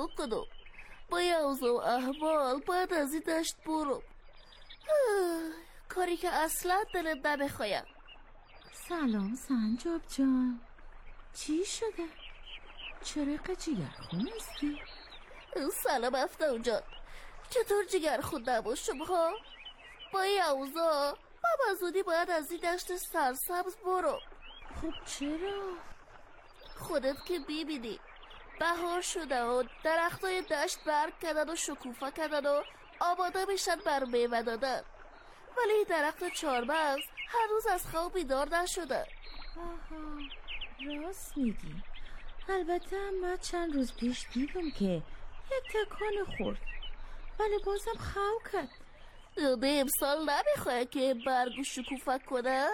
چیکار کنم؟ با یه اوضاع و احوال باید از این دشت برم. کاری که اصلا دلت نمیخوایم. سلام سنجاب جان، چی شده؟ چرا جگرخون هستی؟ سلام افتاد جان، چطور جگرخون نباشم ها؟ با این اوضاع من زودی باید از این دشت سرسبز برم. خب چرا؟ خودت که بیبینی بهار شده و درختای دشت برگ کردن و شکوفه کردن و آماده میشن بر میوه دادن، ولی این درخت چهارمغز هنوز از خواب بیدار نشده. آها، راست میگی. البته من چند روز پیش دیدم که یک تکان خورد، ولی بازم خواب کرد. به امسال نمیخواه که برگ و شکوفه کنه؟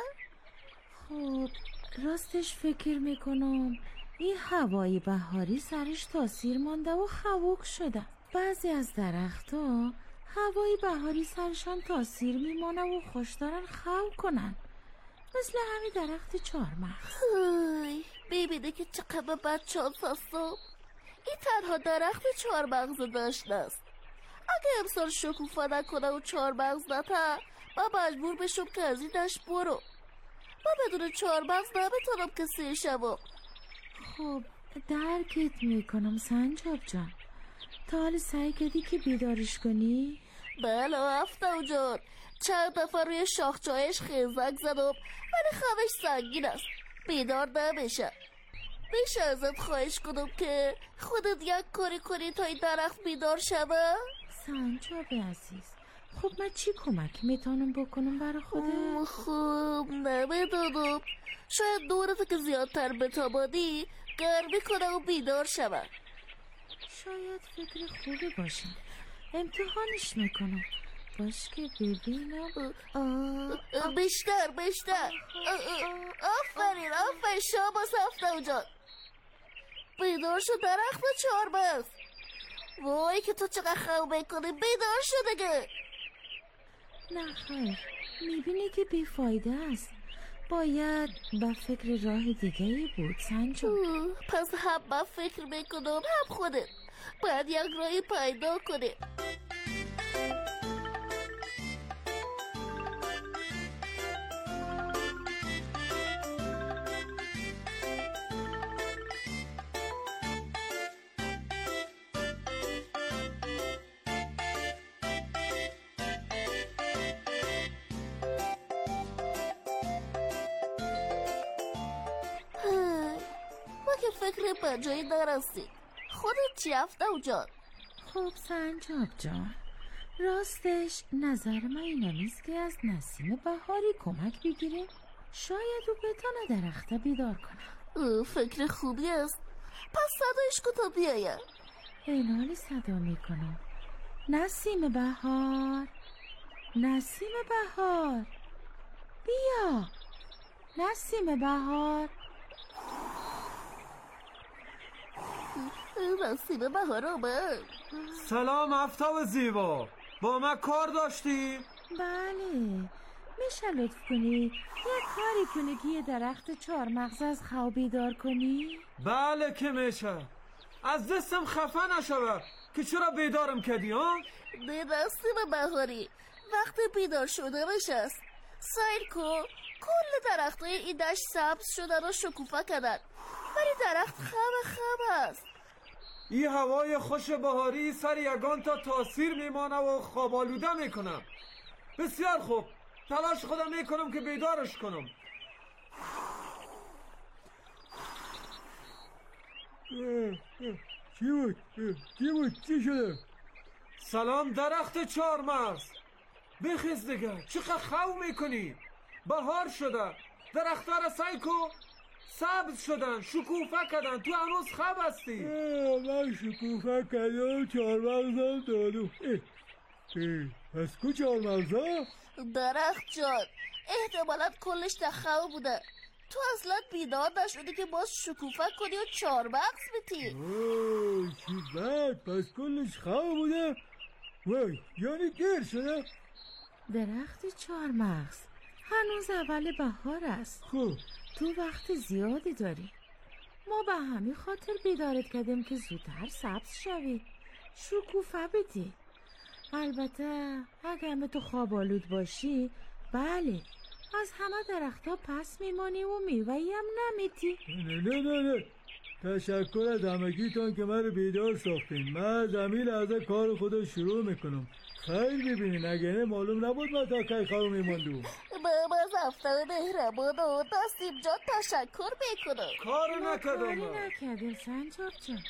خب راستش فکر میکنم این هوای بهاری سرش تاثیر مانده و خشک شده. بعضی از درخت‌ها هوای بهاری سرشان تاثیر میمانه و خوش دارن خو کنن، مثل همین درخت چهارمغز. ببینه که چقدر بدشانس هستم. این تنها درخت چهارمغز داشته است. اگه امسال شکوفه نکنه و چهارمغز نته، من مجبور بشم که از این دشت برم. من بدون چهارمغز نمیتونم کسی شوم. خب درکت میکنم سنجاب جان. تا حال سعی کردی که بیدارش کنی؟ بله افتاد جان، چند دفعه روی شاخچه‌هایش خیزک زدم ولی خوابش سنگین است، بیدار نمیشه. میشه ازت خواهش کنم که خودت یک کاری کنی تا این درخت بیدار شوه؟ سنجاب عزیز، خب من چی کمک میتونم بکنم برای خودت؟ خب نمیدونم، شاید دورت که زیادتر بتابانی گرمی کنه و بیدار شوه. شاید فکر خوبی باشه، امتحانش میکنم. باش که ببینم. بیشتر آفرین شاباس افتاد جان، بیدار شد درخت چهارمغز. وای که تو چقدر خواب میکنی، بیدار شد دیگه. نه خیر، میبینی که بیفایده است. باید با فکر راه دیگه بود سنجاب. پس هم با فکر میکنم هم خودت باید یک راهی پیدا کنی. فکر بجایی نرسید. خودت چی افتاد جان؟ خب سنجاب جان، راستش نظر من اینه نیست که از نسیم بهاری کمک بگیریم. شاید او بتانه درخت بیدار کنه. فکر خوبی است. پس صدایش کتا بیاید. این حالی صدا میکنم. نسیم بهار، نسیم بهار، بیا نسیم بهار. نسیم بهار آمد. سلام آفتاب زیبا، با من کار داشتی؟ بله، میشه لطف کنی یه کاری کنی که یه درخت چهارمغز از خواب بیدار کنی؟ بله که میشه. از دستم خفه نشوه که چرا بیدارم کردی ها؟ نه نسیم بهاری، وقتی بیدار شده بشست. سیر کن، کل درختای این دشت سبز شدن و شکوفه کردن، ولی درخت خم است. این هوای خوش بهاری سر یگان تا تاثیر میمانه و خواب آلوده میکنم. بسیار خوب، تلاش خودم میکنم که بیدارش کنم. چی شده؟ سلام درخت چهارمغز، بخیز دیگه، چقدر خواب میکنی؟ بهار شده، درخت‌ها را سعی کن، سبز شدن، شکوفه کردن، تو هنوز خواب هستی. من شکوفه کردم، چهارمغزم دادم. پس کو چهارمغزا؟ درخت جان، احتمالات کلش در خواب بوده. تو اصلا بیدار نشدی که باز شکوفه کنی و چهارمغز بیتی. چی بد، پس کلش خواب بوده؟ وای، یعنی دیر شده؟ درخت چهارمغز، هنوز اول بهار است. خب تو وقت زیادی داری. ما به همین خاطر بیدارت کردیم که زودتر سبز شوی، شکوفه بدی. البته اگر تو خواب آلود باشی، بله، از همه درختها پس میمانی و میوه‌ای هم نمیدی. نه تشکر از همگیتون که من رو بیدار ساختین. من زمین از کار خدا شروع میکنم. خیلی ببینین، اگه نه معلوم نبود من تا که خواه میماندم. بابا زفتر مهربان و نسیم جان تشکر میکنم. کارو نکردم. کاری نکردیم سنجاب جان.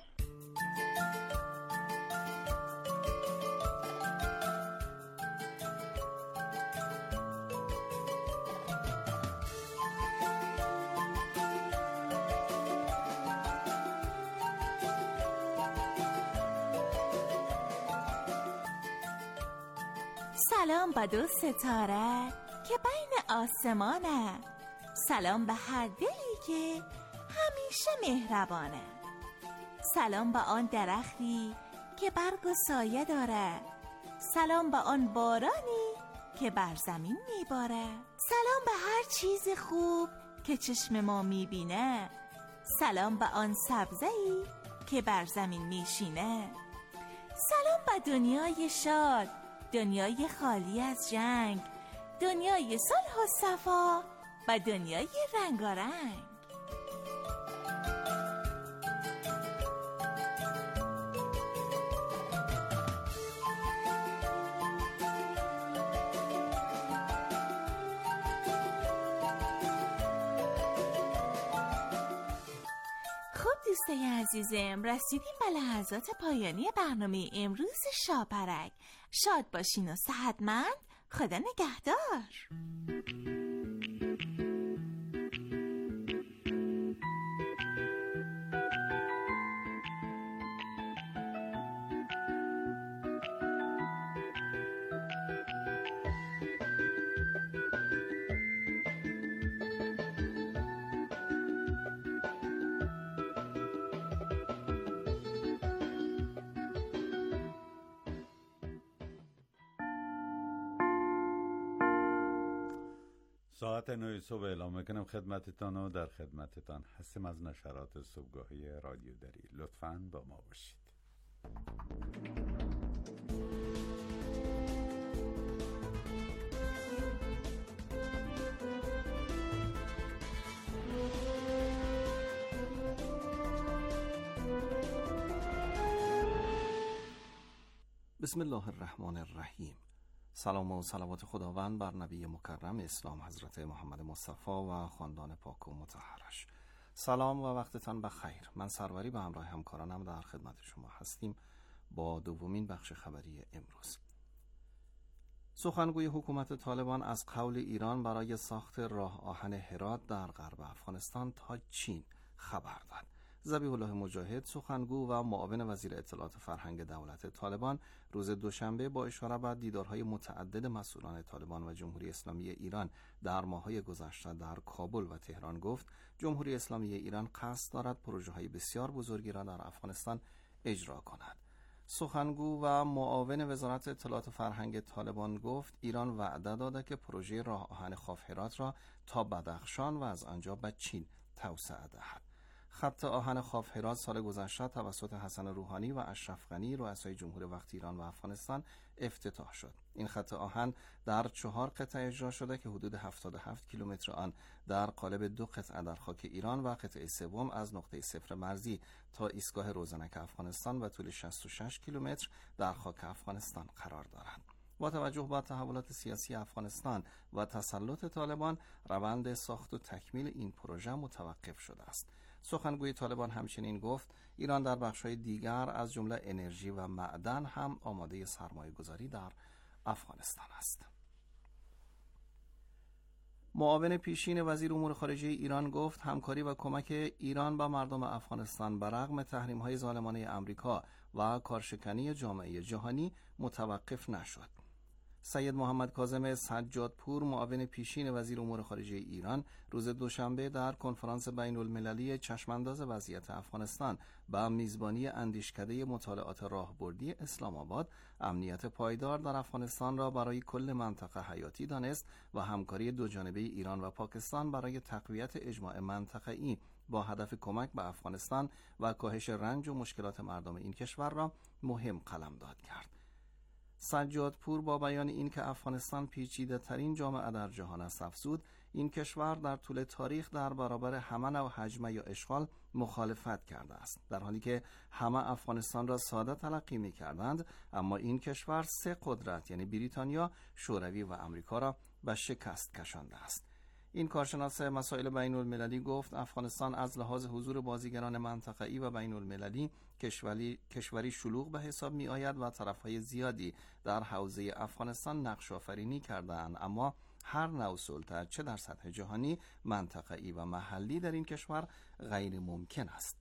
سلام به دو ستاره که بین آسمانه، سلام به هر دلی که همیشه مهربانه، سلام به آن درختی که برگ و سایه داره، سلام به آن بارانی که بر زمین میباره، سلام به هر چیز خوب که چشم ما میبینه، سلام به آن سبزه‌ای که بر زمین میشینه، سلام به دنیای شاد، دنیای خالی از جنگ، دنیای صلح و صفا و دنیای رنگارنگ. خب دوستای عزیزم، رسیدیم به لحظات پایانی برنامه امروز شاپرک. شاد باشین و صحتمند. خدا نگهدار. ساعت 9 صبح اعلام میکنم خدمتتان و در خدمتتان هستیم از نشرات صبحگاهی رادیو دری. لطفاً با ما باشید. بسم الله الرحمن الرحیم. سلام و صلوات خداوند بر نبی مکرم اسلام حضرت محمد مصطفی و خاندان پاک و مطهرش. سلام و وقتتان بخیر. من سروری به همراه همکارانم در خدمت شما هستیم با دومین بخش خبری امروز. سخنگوی حکومت طالبان از قول ایران برای ساخت راه آهن هرات در غرب افغانستان تا چین خبر داد. ذبیح الله مجاهد، سخنگو و معاون وزیر اطلاعات فرهنگ دولت طالبان، روز دوشنبه با اشاره به دیدارهای متعدد مسئولان طالبان و جمهوری اسلامی ایران در ماه‌های گذشته در کابل و تهران گفت جمهوری اسلامی ایران قصد دارد پروژه‌های بسیار بزرگی را در افغانستان اجرا کند. سخنگو و معاون وزارت اطلاعات فرهنگ طالبان گفت ایران وعده داده که پروژه راه آهن خاف هرات را تا بدخشان و از آنجا به چین توسعه دهد. خط آهن خاف هرات سال گذشته توسط حسن روحانی و اشرف غنی رؤسای جمهور وقت ایران و افغانستان افتتاح شد. این خط آهن در 4 قطعه اجرا شده که حدود 77 کیلومتر آن در قالب 2 قطعه در خاک ایران و قطعه سوم از نقطه صفر مرزی تا ایستگاه روزنک افغانستان و طول 66 کیلومتر در خاک افغانستان قرار دارد. با توجه به تحولات سیاسی افغانستان و تسلط طالبان، روند ساخت و تکمیل این پروژه متوقف شده است. سخنگوی طالبان همچنین گفت ایران در بخش‌های دیگر از جمله انرژی و معدن هم آماده سرمایه‌گذاری در افغانستان است. معاون پیشین وزیر امور خارجه ایران گفت همکاری و کمک ایران با مردم افغانستان برغم تحریم‌های ظالمانه آمریکا و کارشکنی جامعه جهانی متوقف نشد. سید محمد کاظم سجادپور، معاون پیشین وزیر امور خارجه ایران، روز دوشنبه در کنفرانس بین المللی چشمانداز وضعیت افغانستان با میزبانی اندیشکده مطالعات راهبردی اسلام آباد امنیت پایدار در افغانستان را برای کل منطقه حیاتی دانست و همکاری دوجانبه ایران و پاکستان برای تقویت اجماع منطقه‌ای با هدف کمک به افغانستان و کاهش رنج و مشکلات مردم این کشور را مهم قلمداد کرد. سجادپور با بیان این که افغانستان پیچیده ترین جامعه در جهان است افزود این کشور در طول تاریخ در برابر همه نوع هجمه یا اشغال مخالفت کرده است، در حالی که همه افغانستان را ساده تلقی می کردند، اما این کشور سه قدرت یعنی بریتانیا، شوروی و امریکا را به شکست کشانده است. این کارشناس مسائل بین المللی گفت افغانستان از لحاظ حضور بازیگران منطقه‌ای و بین المللی کشوری شلوغ به حساب می آید و طرفهای زیادی در حوزه افغانستان نقش آفرینی کرده‌اند، اما هر نوع سلطه چه در سطح جهانی، منطقه‌ای و محلی در این کشور غیر ممکن است.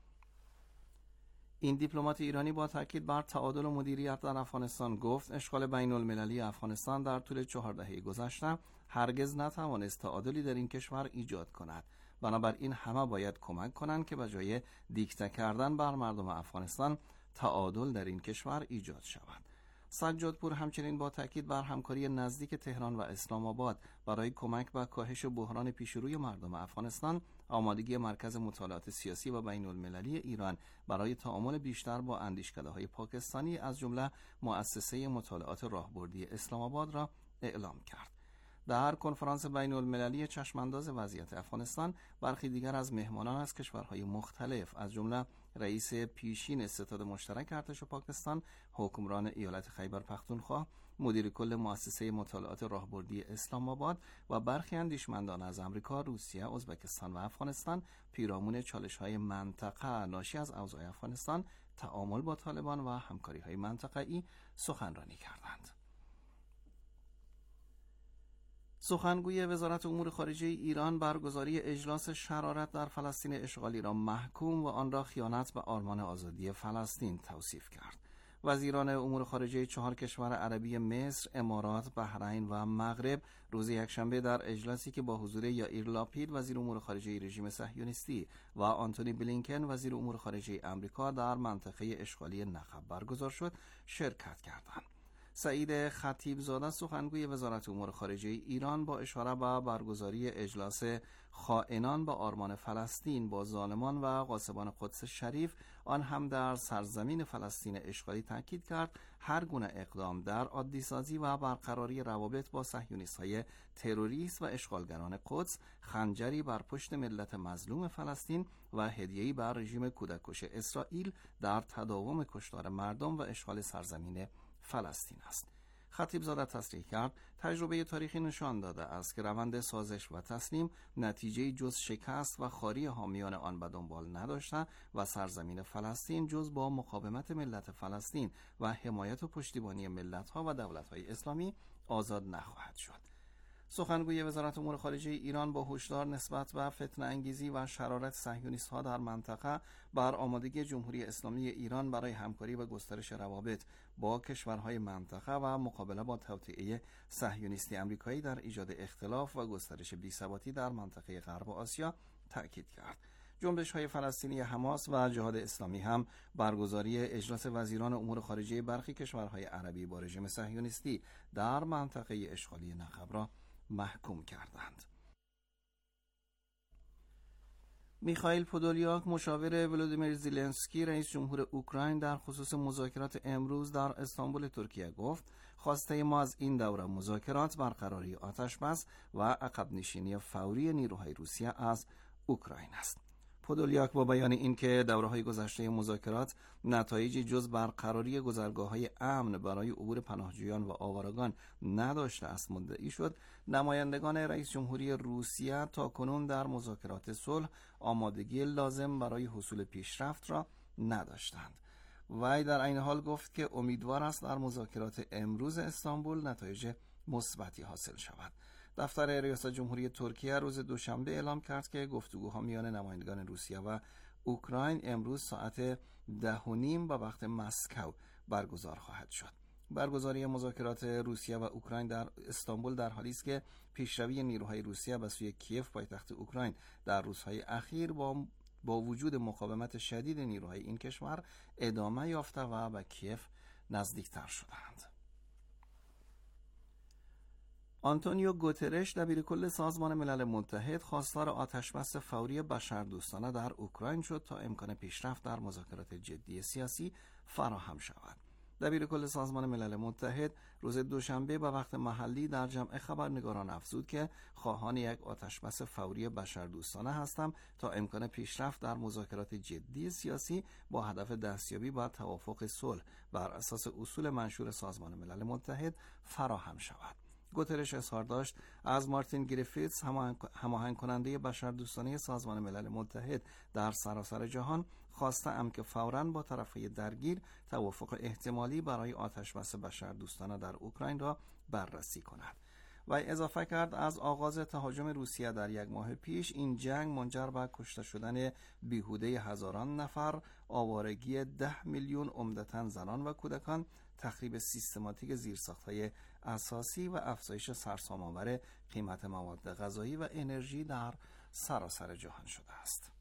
این دیپلمات ایرانی با تاکید بر تعادل و مدیریت در افغانستان گفت اشغال بین المللی افغانستان در طول 4 دهه گذشته هرگز نتوانست تعادلی در این کشور ایجاد کند. بنابراین همه باید کمک کنند که به جای دیکته کردن بر مردم افغانستان تعادل در این کشور ایجاد شود. سجادپور همچنین با تاکید بر همکاری نزدیک تهران و اسلام آباد برای کمک به کاهش بحران پیشروی مردم افغانستان، آمادگی مرکز مطالعات سیاسی و بین المللی ایران برای تعامل بیشتر با اندیشکده‌های پاکستانی از جمله مؤسسه مطالعات راهبردی اسلام آباد را اعلام کرد. در کنفرانس بین المللی چشمانداز وضعیت افغانستان برخی دیگر از مهمانان از کشورهای مختلف از جمله رئیس پیشین ستاد مشترک ارتش پاکستان، حکمران ایالت خیبر پختونخوا، مدیر کل مؤسسه مطالعات راهبردی اسلام آباد و برخی اندیشمندان از امریکا، روسیه، ازبکستان و افغانستان پیرامون چالش‌های منطقه ناشی از اوضاع افغانستان، تعامل با طالبان و همکاری‌های منطقه‌ای سخنرانی کردند. سخنگوی وزارت امور خارجه ایران برگزاری اجلاس شرارت در فلسطین اشغالی را محکوم و آن را خیانت به آرمان آزادی فلسطین توصیف کرد. وزیران امور خارجه 4 کشور عربی مصر، امارات، بحرین و مغرب روز یکشنبه در اجلاسی که با حضور یائیر لاپید وزیر امور خارجه رژیم صهیونیستی و آنتونی بلینکن وزیر امور خارجه آمریکا در منطقه اشغالی نخب برگزار شد شرکت کردند. سعید خطیبزاده سخنگوی وزارت امور خارجه ایران با اشاره به برگزاری اجلاس خائنان به آرمان فلسطین با ظالمان و غاصبان قدس شریف، آن هم در سرزمین فلسطین اشغالی تاکید کرد هر گونه اقدام در عادی‌سازی و برقراری روابط با صهیونیست‌های تروریست و اشغالگران قدس خنجری بر پشت ملت مظلوم فلسطین و هدیه‌ای بر رژیم کودککش اسرائیل در تداوم کشتار مردم و اشغال سرزمین فلسطین است. خطیبزاده تصریح کرد تجربه تاریخی نشان داده است که روند سازش و تسلیم نتیجه جز شکست و خواری حامیان آن به دنبال نداشته و سرزمین فلسطین جز با مقاومت ملت فلسطین و حمایت و پشتیبانی ملت‌ها و دولت‌های اسلامی آزاد نخواهد شد. سخنگوی وزارت امور خارجه ایران با هشدار نسبت به فتنه انگیزی و شرارت صهیونیست‌ها در منطقه بر آمادگی جمهوری اسلامی ایران برای همکاری و گسترش روابط با کشورهای منطقه و مقابله با توطئه صهیونیستی آمریکایی در ایجاد اختلاف و گسترش بی‌ثباتی در منطقه غرب آسیا تأکید کرد. جنبش‌های فلسطینی حماس و جهاد اسلامی هم برگزاری اجلاس وزیران امور خارجه برخی کشورهای عربی با رژیم صهیونیستی در منطقه اشغالی نخب را محکوم کردند. میخائیل پودولیاک مشاور ولودیمیر زلنسکی رئیس جمهور اوکراین در خصوص مذاکرات امروز در استانبول ترکیه گفت خواسته ما از این دوره مذاکرات برقراری آتشبس و عقب نشینی فوری نیروهای روسیه از اوکراین است. پودولیاک با بیان اینکه دوره‌های گذشته مذاکرات نتایجی جز برقراری گذرگاه‌های امن برای عبور پناهجویان و آوارگان نداشته است مدعی شد نمایندگان رئیس جمهوری روسیه تاکنون در مذاکرات صلح آمادگی لازم برای حصول پیشرفت را نداشتند. وی در عین حال گفت که امیدوار است در مذاکرات امروز استانبول نتایج مثبتی حاصل شود. دفتر ریاست جمهوری ترکیه روز دوشنبه اعلام کرد که گفتگوها میان نمایندگان روسیه و اوکراین امروز ساعت 10:30 به وقت مسکو برگزار خواهد شد. برگزاری مذاکرات روسیه و اوکراین در استانبول در حالی است که پیشروی نیروهای روسیه به سوی کیف پایتخت اوکراین در روزهای اخیر با وجود مقاومت شدید نیروهای این کشور ادامه یافته و به کیف نزدیکتر شدند. آنتونیو گوترش دبیرکل سازمان ملل متحد خواستار آتشبس فوری بشردوستانه در اوکراین شد تا امکان پیشرفت در مذاکرات جدی سیاسی فراهم شود. دبیرکل سازمان ملل متحد روز دوشنبه به وقت محلی در جمع خبرنگاران افزود که خواهان یک آتشبس فوری بشردوستانه هستم تا امکان پیشرفت در مذاکرات جدی سیاسی با هدف دستیابی به توافق صلح بر اساس اصول منشور سازمان ملل متحد فراهم شود. گوترش اظهار داشت از مارتین گریفیتس هماهنگ کننده بشردوستانه سازمان ملل متحد در سراسر جهان خواسته‌ام که فوراً با طرفهای درگیر توافق احتمالی برای آتشبس بشردوستانه در اوکراین را بررسی کند. و اضافه کرد از آغاز تهاجم روسیه در یک ماه پیش این جنگ منجر به کشته شدن بیهوده هزاران نفر، آوارگی 10 میلیون عمدتاً زنان و کودکان، تخریب سیستماتیک زیرساخت‌های اساسی و افزایش سرسام‌آور قیمت مواد غذایی و انرژی در سراسر جهان شده است.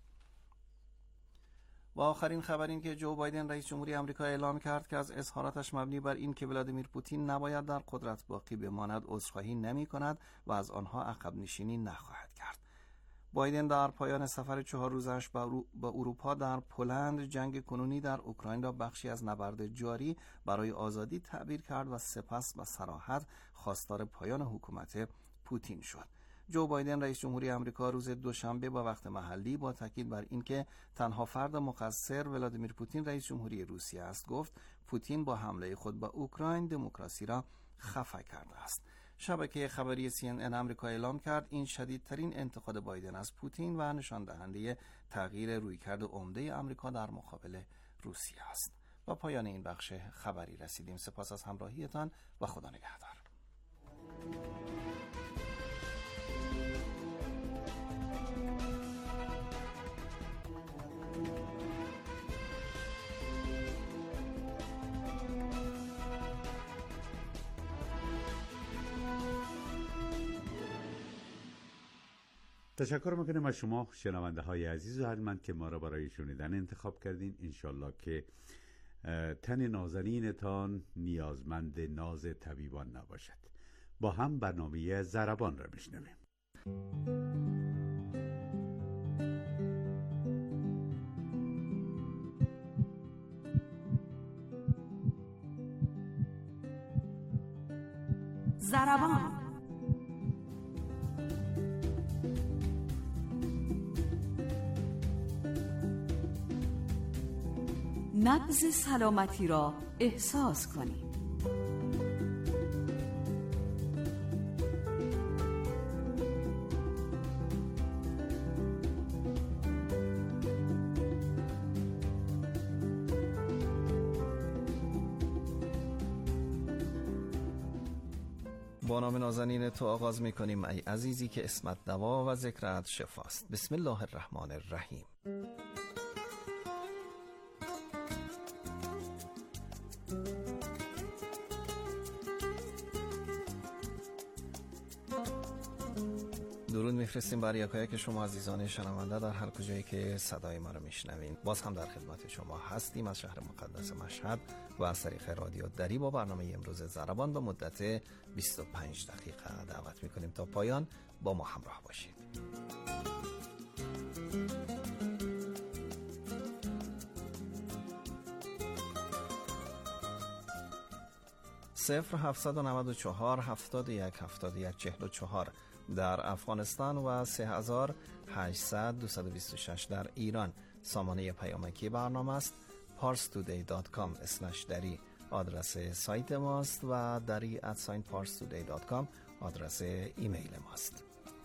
و آخرین خبر این که جو بایدن رئیس جمهوری آمریکا اعلام کرد که از اظهاراتش مبنی بر این که ولادیمیر پوتین نباید در قدرت باقی بماند عذرخواهی نمی کند و از آنها عقب نشینی نخواهد کرد. بایدن در پایان سفر 4 روزش به اروپا در پولند جنگ کنونی در اوکراین را بخشی از نبرد جاری برای آزادی تعبیر کرد و سپس به صراحت خواستار پایان حکومت پوتین شد. جو بایدن رئیس جمهوری آمریکا روز دوشنبه با وقت محلی با تاکید بر اینکه تنها فرد مقصر ولادیمیر پوتین رئیس جمهوری روسیه است گفت پوتین با حمله خود به اوکراین دموکراسی را خفه کرده است. شبکه خبری CNN آمریکا اعلام کرد این شدیدترین انتقاد بایدن از پوتین و نشان دهنده تغییر رویکرد عمده آمریکا در مقابل روسیه است. و پایان این بخش خبری رسیدیم. سپاس از همراهیتان و خدا نگهدار. تشکر میکنم از شما شنونده های عزیز و ارجمند که ما را برای شنیدن انتخاب کردین. انشالله که تن نازنینتان نیازمند ناز طبیبان نباشد. با هم برنامه ضربان را بشنویم. ضربان. نبض سلامتی را احساس کنید. با نام نازنین تو آغاز می‌کنیم ای عزیزی که اسمت دوا و ذکرت شفاست. بسم الله الرحمن الرحیم. درود میفرستیم برای یکایک شما عزیزان شنونده در هر کجایی که صدای ما رو میشنوین. باز هم در خدمت شما هستیم از شهر مقدس مشهد و از طریق رادیو دری با برنامه امروز ضربان به مدت 25 دقیقه دعوت میکنیم تا پایان با ما همراه باشید. صفر 794 71 71 44 در افغانستان و 3800 226 در ایران. سامانه پیامکی برنامه است parstoday.com/dari آدرس سایت ماست و dari@parstoday.com آدرس ایمیل ماست.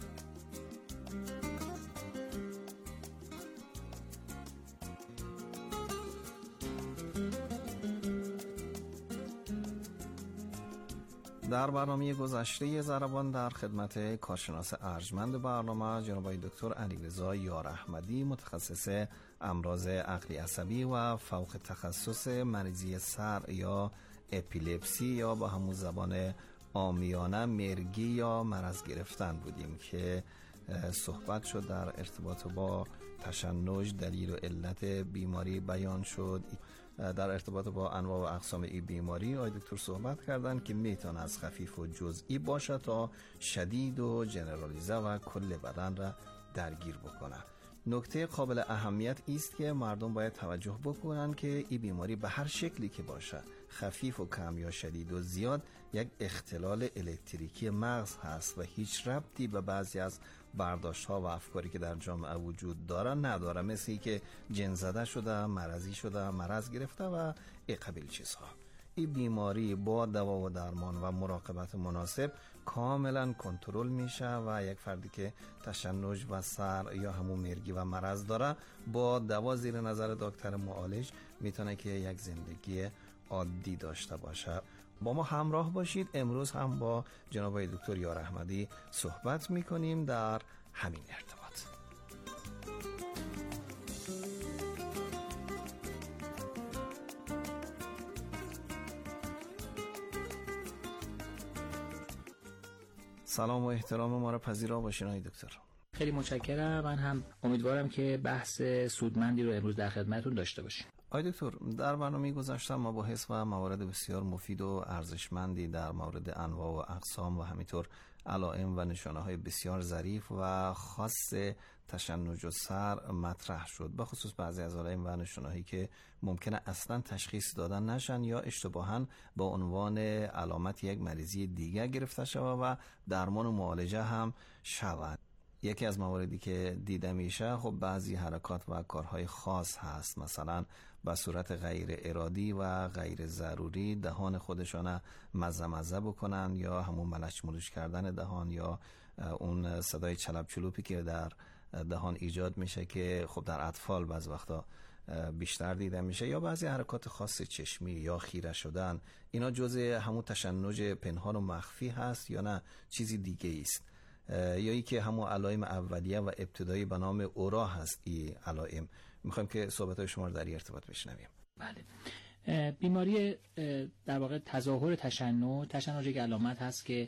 در برنامه گذشته ضربان در خدمت کارشناس ارجمند برنامه جناب دکتر علیرضا یار احمدی متخصص امراض عقلی عصبی و فوق تخصص مریضی سر یا اپیلپسی یا با همون زبان عامیانه مرگی یا مرض گرفتن بودیم که صحبت شد در ارتباط با تشنج، دلیل و علت بیماری بیان شد. در ارتباط با انواع و اقسام این بیماری آقای دکتر صحبت کردن که میتونه از خفیف و جزئی باشه تا شدید و جنرالیزه و کل بدن را درگیر بکنه. نکته قابل اهمیت است که مردم باید توجه بکنن که این بیماری به هر شکلی که باشه، خفیف و کم یا شدید و زیاد، یک اختلال الکتریکی مغز هست و هیچ ربطی به بعضی از برداشت‌ها و افکاری که در جامعه وجود داره نداره، مثل ای که جن زده شده، مرضی شده، مرض گرفته و این قبیل چیزها. این بیماری با دوا و درمان و مراقبت مناسب کاملا کنترل میشه و یک فردی که تشنج و سر یا همون مرگی و مرض داره با دوا زیر نظر دکتر معالج میتونه که یک زندگی عادی داشته باشه. با ما همراه باشید. امروز هم با جناب دکتر یار احمدی صحبت میکنیم در همین ارتباط. سلام و احترام ما را پذیرا باشین آقای دکتر. خیلی متشکرم. من هم امیدوارم که بحث سودمندی رو امروز در خدمتتون داشته باشیم. آقای دکتر، در برنامه گذشته مباحث و موارد بسیار مفید و ارزشمندی در مورد انواع و اقسام و همینطور علائم و نشانه‌های بسیار ظریف و خاص تشنج و سر مطرح شد، به خصوص بعضی از علائم و نشانه‌هایی که ممکنه اصلا تشخیص دادن نشن یا اشتباهاً با عنوان علامت یک مریضی دیگر گرفته شود و درمان و معالجه هم شود. یکی از مواردی که دیده میشه خب بعضی حرکات و کارهای خاص هست، مثلا به صورت غیر ارادی و غیر ضروری دهان خودشان مزه بکنن یا همون ملچ ملوچ کردن دهان یا اون صدای چلپ چلوپی که در دهان ایجاد میشه که خب در اطفال بعض وقتا بیشتر دیده میشه، یا بعضی حرکات خاص چشمی یا خیره شدن. اینا جزء همون تشنج پنهان و مخفی هست یا نه چیزی دیگه است؟ یا ای که همون علائم اولیه و ابتدایی به نام اورا هست. این علائم میخوایم که صحبت‌های شما رو در این ارتباط بشنویم. بله، بیماری در واقع تظاهر تشنج یک علامت هست که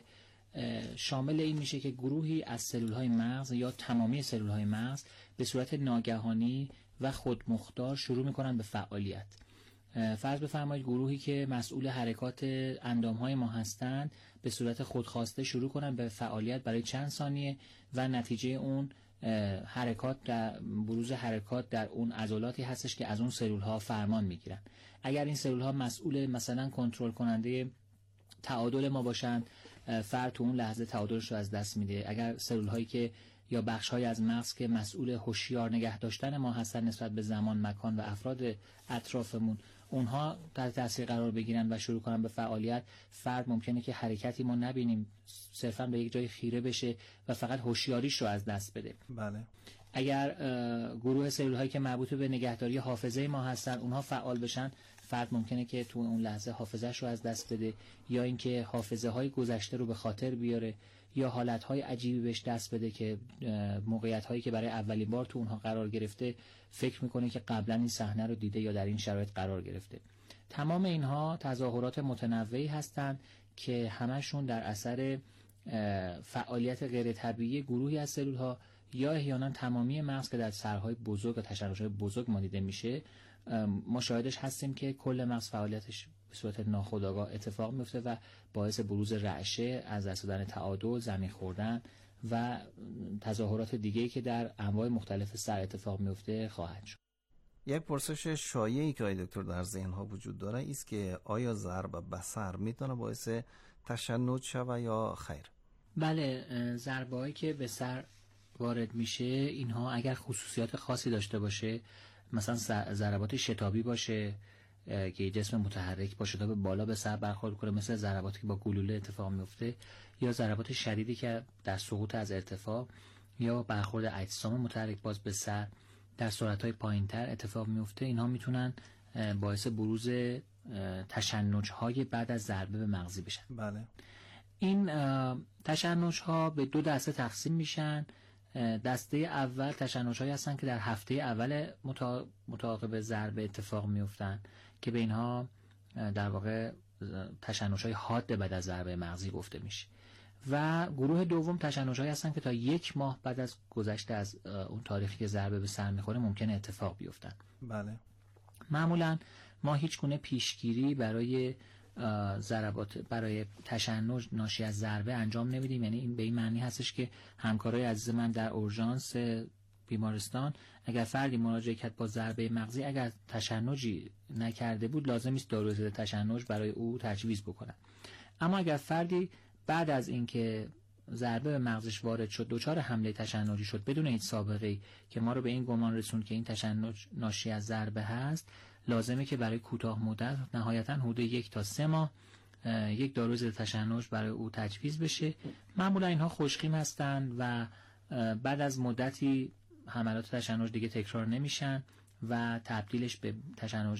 شامل این میشه که گروهی از سلول‌های مغز یا تمامی سلول‌های مغز به صورت ناگهانی و خودمختار شروع میکنن به فعالیت. فرض بفرمایید گروهی که مسئول حرکات اندامهای ما هستند به صورت خودخواسته شروع کنن به فعالیت برای چند ثانیه و نتیجه اون حرکات در بروز حرکات در اون عضلاتی هستش که از اون سلول ها فرمان میگیرن. اگر این سلول ها مسئول مثلا کنترل کننده تعادل ما باشند، فرد تو اون لحظه تعادلش رو از دست میده. اگر سلول هایی که یا بخش های از مغز که مسئول هوشیار نگه داشتن ما هستن نسبت به زمان، مکان و افراد اطرافمون، اونها تحت تاثیر قرار بگیرن و شروع کنن به فعالیت، فرد ممکنه که حرکتی ما نبینیم، صرفا به یک جای خیره بشه و فقط هوشیاریش رو از دست بده. بله. اگر گروه سلول هایی که مربوط به نگهداری حافظه ما هستن اونها فعال بشن، فرد ممکنه که تو اون لحظه حافظه‌اش رو از دست بده، یا اینکه حافظه های گذشته رو به خاطر بیاره، یا حالت های عجیبی بهش دست بده که موقعیت هایی که برای اولین بار تو اونها قرار گرفته فکر میکنه که قبلا این صحنه رو دیده یا در این شرایط قرار گرفته. تمام اینها تظاهرات متنوعی هستند که همشون در اثر فعالیت غیر طبیعی گروهی از سلول ها یا احیانا تمامی مغز که در سرهای بزرگ و تشنج‌های بزرگ ما دیده میشه، ما شاهدش هستیم که کل مغز فعالیتش به صورت ناخودآگاه اتفاق میفته و باعث بروز رعشه، از دست دادن تعادل، زمین خوردن و تظاهرات دیگه‌ای که در انواع مختلف سر اتفاق میفته خواهد شد. یک پرسش شایعی که آقای دکتر در ذهن‌ها وجود داره است که آیا ضرب به سر میتونه باعث تشنج شود یا خیر؟ بله، ضربه‌هایی که به سر وارد میشه اینها اگر خصوصیات خاصی داشته باشه، مثلا ضربات شتابی باشه که جسم متحرک با شتاب بالا به سر برخورد کنه، مثل ضرباتی که با گلوله اتفاق میفته، یا ضربات شدیدی که در سقوط از ارتفاع یا برخورد اجسام متحرک باز به سر در سرعت‌های پایین‌تر اتفاق میفته، اینها میتونن باعث بروز تشنج‌های بعد از ضربه به مغزی بشن. بله. این تشنج‌ها به دو دسته تقسیم میشن. دسته اول تشنج‌هایی هستن که در هفته اول متعاقب ضربه اتفاق میفتن که به اینها در واقع تشنج‌های حاد بعد از ضربه مغزی گفته میشه، و گروه دوم تشنج‌هایی هستن که تا 1 ماه بعد از گذشته از اون تاریخی که ضربه به سر میخوره ممکنه اتفاق بیفتن. بله. معمولاً ما هیچ گونه پیشگیری برای ضربات برای تشنج ناشی از ضربه انجام نمیدیم. یعنی این به این معنی هستش که همکارای عزیز من در اورژانس بیمارستان اگر فردی مراجعه کرد با ضربه مغزی، اگر تشنجی نکرده بود لازم است داروی ضد تشنج برای او تجویز بکنن. اما اگر فردی بعد از اینکه ضربه به مغزش وارد شد دچار حمله تشنجی شد بدون هیچ سابقه‌ای که ما رو به این گمان رسوند که این تشنج ناشی از ضربه هست، لازمه که برای کوتاه مدت نهایتاً حدود 1 تا 3 ماه یک داروی ضد تشنج برای او تجویز بشه. معمولا اینها خوشخیم هستند و بعد از مدتی حملات تشنج دیگه تکرار نمیشن و تبدیلش به تشنج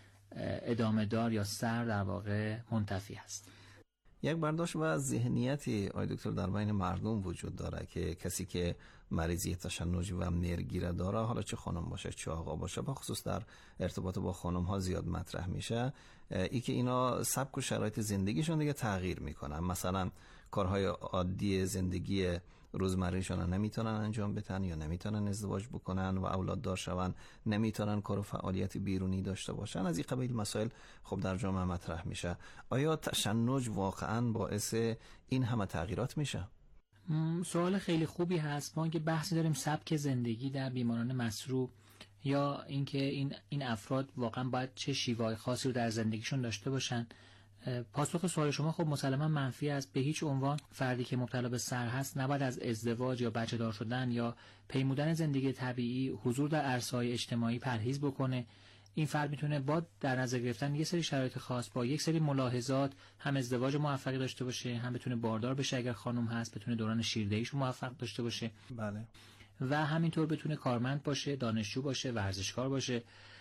ادامه دار یا سر در واقع منتفی هست. یک برداشت و ذهنیتی آقای دکتر در بین مردم وجود داره که کسی که مریضی تشنج و مرگیره داره، حالا چه خانم باشه چه آقا باشه، با خصوص در ارتباط با خانم ها زیاد مطرح میشه، ای که اینا سبک و شرایط زندگیشون دیگه تغییر میکنن. مثلا کارهای عادی زندگی روزمرهشون نمیتونن انجام بدن یا نمیتونن ازدواج بکنن و اولاد دار شون، نمیتونن کار و فعالیت بیرونی داشته باشن. از این قبیل مسائل خب در جامعه مطرح میشه. آیا تشنج واقعا باعث این همه تغییرات میشه؟ سوال خیلی خوبی هست. ما که بحثی داریم سبک زندگی در بیماران مسروع یا اینکه این افراد واقعا باید چه شیوه‌های خاصی رو در زندگیشون داشته باشن. پاسخ سوال شما خب مسلما منفی است. به هیچ عنوان فردی که مبتلا به سر هست نباید از ازدواج یا بچه دار شدن یا پیمودن زندگی طبیعی، حضور در عرصه‌های اجتماعی پرهیز بکنه. این فرد میتونه با در نظر گرفتن یک سری شرایط خاص با یک سری ملاحظات هم ازدواج موفقی داشته باشه، هم بتونه باردار بشه اگر خانم هست، بتونه دوران شیردهیش موفق داشته باشه. بله. و همینطور بتونه کارمند باشه، دانشجو باشه، ورزشکار باشه.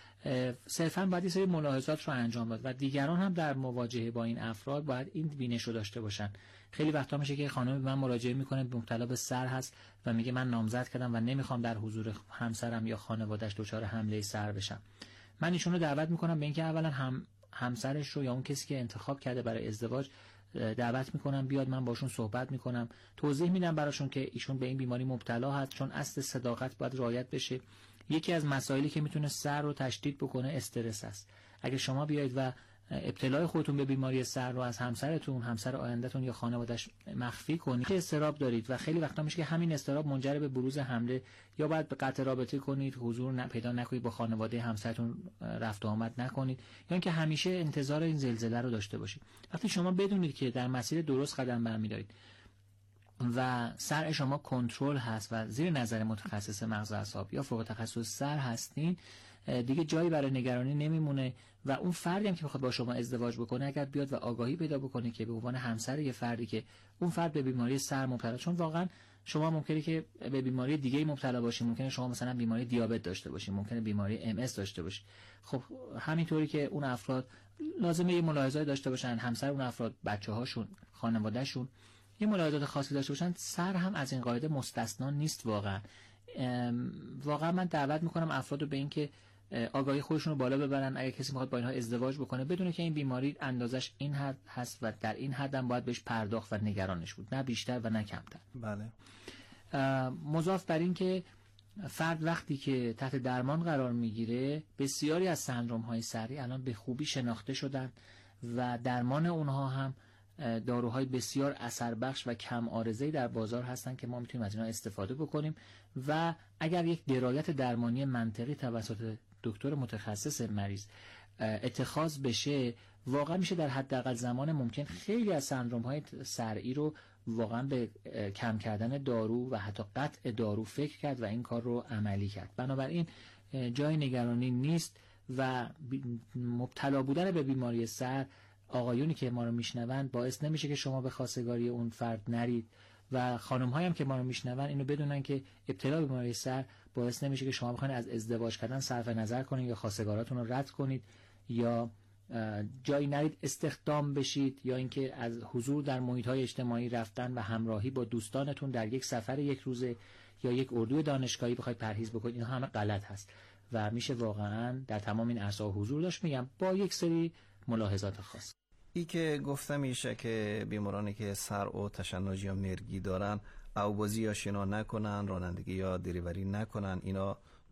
صرفاً باید این سری ملاحظات رو انجام داد و دیگران هم در مواجهه با این افراد باید این بینش رو داشته باشن. خیلی وقتا میشه که خانم به من مراجعه میکنه مبتلا به سر هست و میگه من نامزد کردم و نمیخوام در حضور همسرم یا خانواده‌اش دچار حمله سر بشم. من ایشون رو دعوت میکنم به اینکه اولا همسرش رو یا اون کسی که انتخاب کرده برای ازدواج دعوت میکنم بیاد، من باشون صحبت میکنم، توضیح میدم براشون که ایشون به این بیماری مبتلا هست، چون اصل صداقت باید رعایت بشه. یکی از مسائلی که میتونه سر رو تشدید بکنه استرس است. اگه شما بیایید و ابتلای خودتون به بیماری سر رو از همسرتون، همسر آیندهتون یا خانواده‌اش مخفی کنید، که اضطراب دارید و خیلی وقتا میشه که همین اضطراب منجر به بروز حمله یا باید به قطع رابطه کنید، حضور پیدا نکنید با خانواده همسرتون، رفت و آمد نکنید، یا اینکه همیشه انتظار این زلزله رو داشته باشید. وقتی شما بدونید که در مسیر درست قدم برمی‌دارید و سر شما کنترل هست و زیر نظر متخصص مغز و اعصاب یا فوق تخصص سر هستین، دیگه جایی برای نگرانی نمیمونه و اون فردی هم که بخواد با شما ازدواج بکنه اگر بیاد و آگاهی پیدا بکنه که به عنوان همسر یه فردی که اون فرد به بیماری سر مبتلا، چون واقعا شما ممکنه که به بیماری دیگه مبتلا باشید، ممکنه شما مثلا بیماری دیابت داشته باشید، ممکنه بیماری MS داشته باشید. خب همینطوری که اون افراد لازمه یه ملاحظاتی داشته باشن، همسر اون افراد، بچه‌هاشون، خانواده‌شون یه ملاحظات خاصی داشته باشن. سر هم از این قاعده مستثنا نیست. واقعا من دعوت میکنم افراد رو به این که آگاهی خودشون رو بالا ببرن. اگه کسی میخواد با اینها ازدواج بکنه بدونه که این بیماری اندازش این حد هست و در این حد هم باید بهش پرداخت و نگرانش بود، نه بیشتر و نه کمتر. بله. مضاف بر این که فرد وقتی که تحت درمان قرار میگیره، بسیاری از سندروم های سری الان به خوبی شناخته شدن و درمان اونها هم داروهای بسیار اثر بخش و کم عارضه‌ای در بازار هستن که ما میتونیم از اینا استفاده بکنیم و اگر یک درایت درمانی منطقی توسط دکتر متخصص مریض اتخاذ بشه، واقعا میشه در حداقل زمان ممکن خیلی از سندروم‌های سرعی رو واقعا به کم کردن دارو و حتی قطع دارو فکر کرد و این کار رو عملی کرد. بنابراین جای نگرانی نیست و مبتلا بودن به بیماری سر، آقایونی که ما رو میشنون، باعث نمیشه که شما به خواستگاری اون فرد نرید و خانم‌هایی هم که ما رو میشنون اینو بدونن که ابتلا به بیماری سر باعث نمیشه که شما بخواید از ازدواج کردن صرف نظر کنید یا خواستگاراتون رو رد کنید یا جایی نرید استخدام بشید یا اینکه از حضور در محیط‌های اجتماعی رفتن و همراهی با دوستانتون در یک سفر یک روزه یا یک اردوی دانشگاهی بخواید پرهیز بکنید. اینا همه غلط هست و میشه واقعا در تمام این عرصه‌ها حضور داشت، میگم با یک سری ملاحظات خاص. ای که گفته میشه که بیمارانی که سر و تشنج یا مرگی دارن، آوازی یا شنا نکنن، رانندگی یا دریوری نکنن، اینا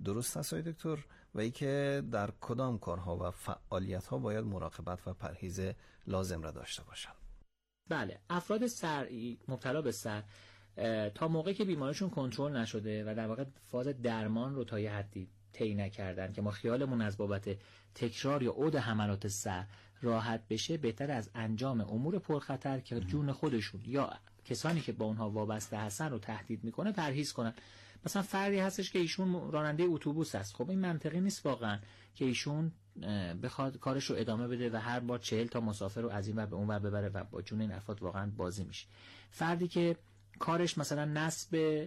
درست است آقای دکتر؟ و ای که در کدام کارها و فعالیت‌ها باید مراقبت و پرهیز لازم را داشته باشند؟ بله، افراد مبتلا به سر تا موقعی که بیماریشون کنترل نشده و در واقع فاز درمان رو تا یه حدی طی نکردن که ما خیالمون از بابت تکرار یا عود حملات سر راحت بشه، بهتر از انجام امور پرخطر که جون خودشون یا کسانی که با اونها وابسته هستن رو تهدید میکنه پرهیز کنن. مثلا فردی هستش که ایشون راننده اتوبوس است، خب این منطقی نیست واقعا که ایشون بخواد کارش رو ادامه بده و هر بار 40 تا مسافر رو از این ور به اون ور ببره و با جون این افراد واقعا بازی میشه. فردی که کارش مثلا نصب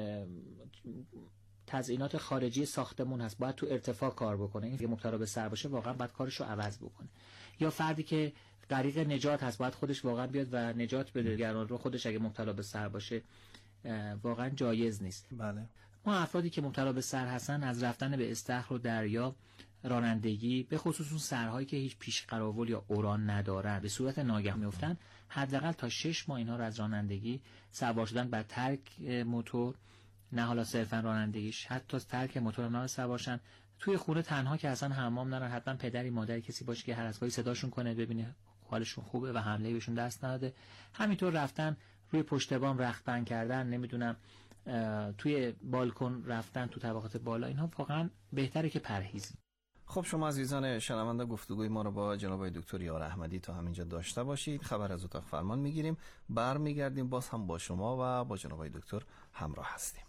تزیینات خارجی ساختمون هست، باید تو ارتفاع کار بکنه، این که مبتلا به سر باشه واقعا باید کارش رو عوض بکنه. یا فردی که غریق نجات هست، باید خودش واقعا بیاد و نجات بده دیگران رو، خودش اگه مبتلا به سر باشه واقعا جایز نیست. بله. ما افرادی که مبتلا به سر هستن از رفتن به استخر و دریا، رانندگی، به خصوص اون سرهایی که هیچ پیش قراول یا اوران ندارن، به صورت ناگهانی میافتن، حداقل تا 6 ماه اینها رو از رانندگی، سوار شدن بر ترک موتور، نه حالا صرفا رانندگیش، حتی ترک موتور اونا رو سوارشن، توی خونه تنها که اصلا حمام نرن، حتما پدری مادری کسی باشه که هر از گاهی صداشون کنه ببینه حالشون خوبه و حمله بهشون دست نده. همینطور رفتن روی پشت بام رختبند کردن، نمیدونم توی بالکن رفتن تو طبقات بالا، اینها واقعا بهتره که پرهیز. خب شما عزیزان شنونده گفتگوی ما رو با جناب دکتر یار احمدی تا همینجا داشته باشید. خبر از اتاق فرمان میگیریم، برمیگردیم باز هم با شما و با جناب دکتر همراه هستیم.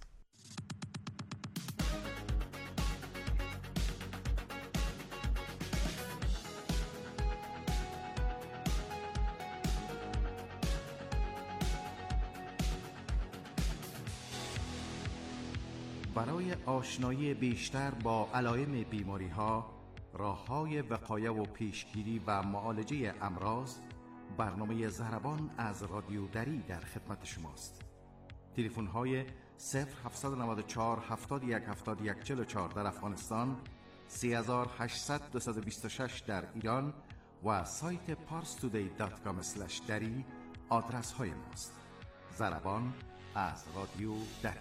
برای آشنایی بیشتر با علائم بیماری‌ها، راه‌های وقایه و پیشگیری و معالجه امراض، برنامه ضربان از رادیو دری در خدمت شماست. تلفن‌های 0794 71 71 44 در افغانستان، 3800 226 در ایران و سایت parstoday.com/dari آدرس های ماست. ضربان از رادیو دری.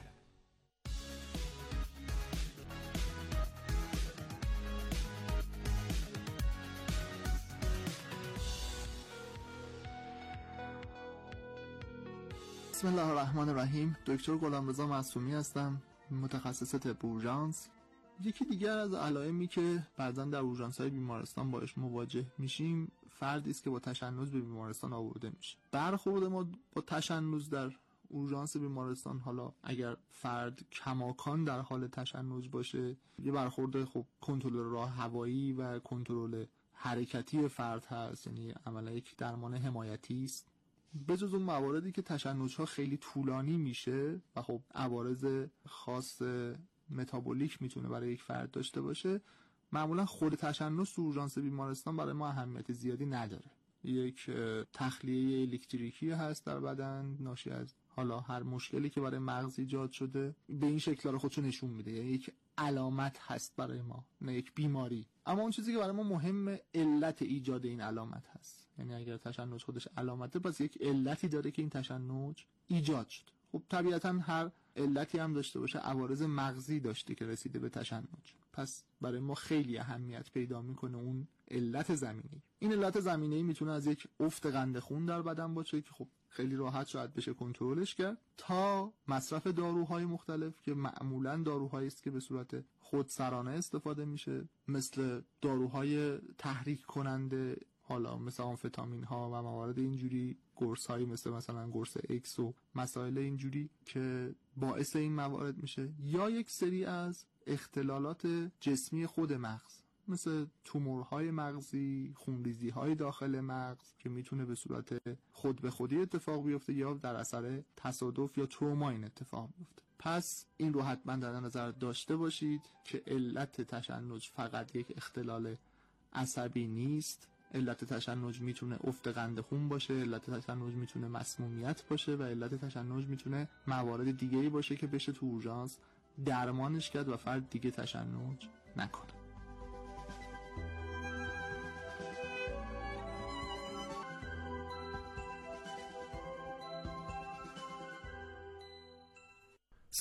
بسم الله الرحمن الرحیم. دکتر غلامرضا معصومی هستم، متخصص طب اورژانس. یکی دیگر از علائمی که بعضا در اورژانس‌های بیمارستان باهاش مواجه میشیم، فردی است که با تشنج به بیمارستان آورده میشه. برخورد ما با تشنج در اورژانس بیمارستان، حالا اگر فرد کماکان در حال تشنج باشه، یه برخورد خب کنترل راه هوایی و کنترل حرکتی فرد هست، یعنی عملا یک درمان حمایتی است. به جز اون مواردی که تشنج‌ها خیلی طولانی میشه و خب عوارض خاص متابولیک میتونه برای یک فرد داشته باشه، معمولا خود تشنج تو اورژانس بیمارستان برای ما اهمیت زیادی نداره. یک تخلیه الکتریکی هست در بدن ناشی از حالا هر مشکلی که برای مغز ایجاد شده، به این شکل رو خودشو نشون میده، یعنی یک علامت هست برای ما، نه یک بیماری. اما اون چیزی که برای ما مهمه علت ایجاد این علامت هست. یعنی اگر تشنج خودش علامته، پس یک علتی داره که این تشنج ایجاد شد. خب طبیعتا هر علتی هم داشته باشه عوارض مغزی داشته که رسیده به تشنج، پس برای ما خیلی اهمیت پیدا میکنه اون علت زمینی. این علت زمینی میتونه از یک افت قند خون در بدن باشه که خب خیلی راحت شاید بشه کنترلش کرد، تا مصرف داروهای مختلف که معمولا داروهایی است که به صورت خودسرانه استفاده میشه، مثل داروهای تحریک کننده، حالا مثل آمفتامین ها و موارد اینجوری، قرص هایی مثلا قرص ایکس و مسائل اینجوری که باعث این موارد میشه، یا یک سری از اختلالات جسمی خود مغز، مثل تومورهای مغزی، خونریزی‌های داخل مغز که میتونه به صورت خود به خودی اتفاق بیفته یا در اثر تصادف یا تروما این اتفاق بیفته. پس این رو حتما در نظر داشته باشید که علت تشنج فقط یک اختلال عصبی نیست. علت تشنج میتونه افت قند خون باشه، علت تشنج میتونه مسمومیت باشه و علت تشنج میتونه موارد دیگه‌ای باشه که بشه تو اورژانس درمانش کرد و فرد دیگه تشنج نکنه.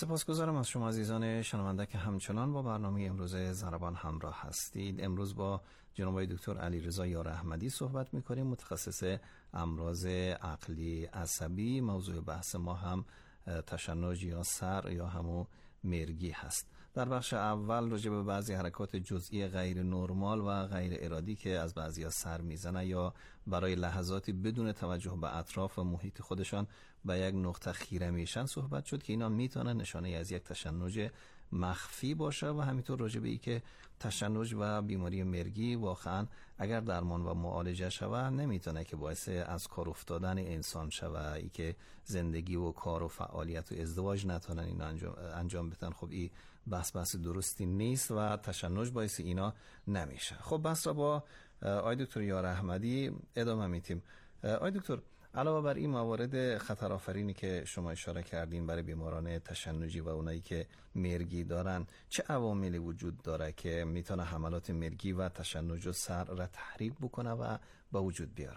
سپاسگزارم از شما عزیزان شنونده که همچنان با برنامه امروز ضربان همراه هستید. امروز با جناب دکتر علیرضا یار احمدی صحبت می‌کنیم، متخصص امراض عقلی عصبی. موضوع بحث ما هم تشنج یا سر یا همون مرگی هست. در بخش اول راجع به بعضی حرکات جزئی غیر نرمال و غیر ارادی که از بعضیا سر میزنه یا برای لحظاتی بدون توجه به اطراف و محیط خودشان به یک نقطه خیره میشن صحبت شد که اینا میتونه نشانه از یک تشنج مخفی باشه و همینطور راجع به ای که تشنج و بیماری مرگی واقعا اگر درمان و معالجه شوه نمیتونه که باعث از کار افتادن انسان شوه، ای که زندگی و کار و فعالیت و ازدواج نتونن اینا انجام بدن. خب این بحث درستی نیست و تشنج باعث اینا نمیشه. خب بحث را با آقای دکتر یار احمدی ادامه میدیم. آقای دکتر، علاوه بر این موارد خطرآفرینی که شما اشاره کردین برای بیماران تشنجی و اونایی که مرگی دارن، چه عواملی وجود داره که میتونه حملات مرگی و تشنج و سر را تحریک بکنه و به وجود بیاره؟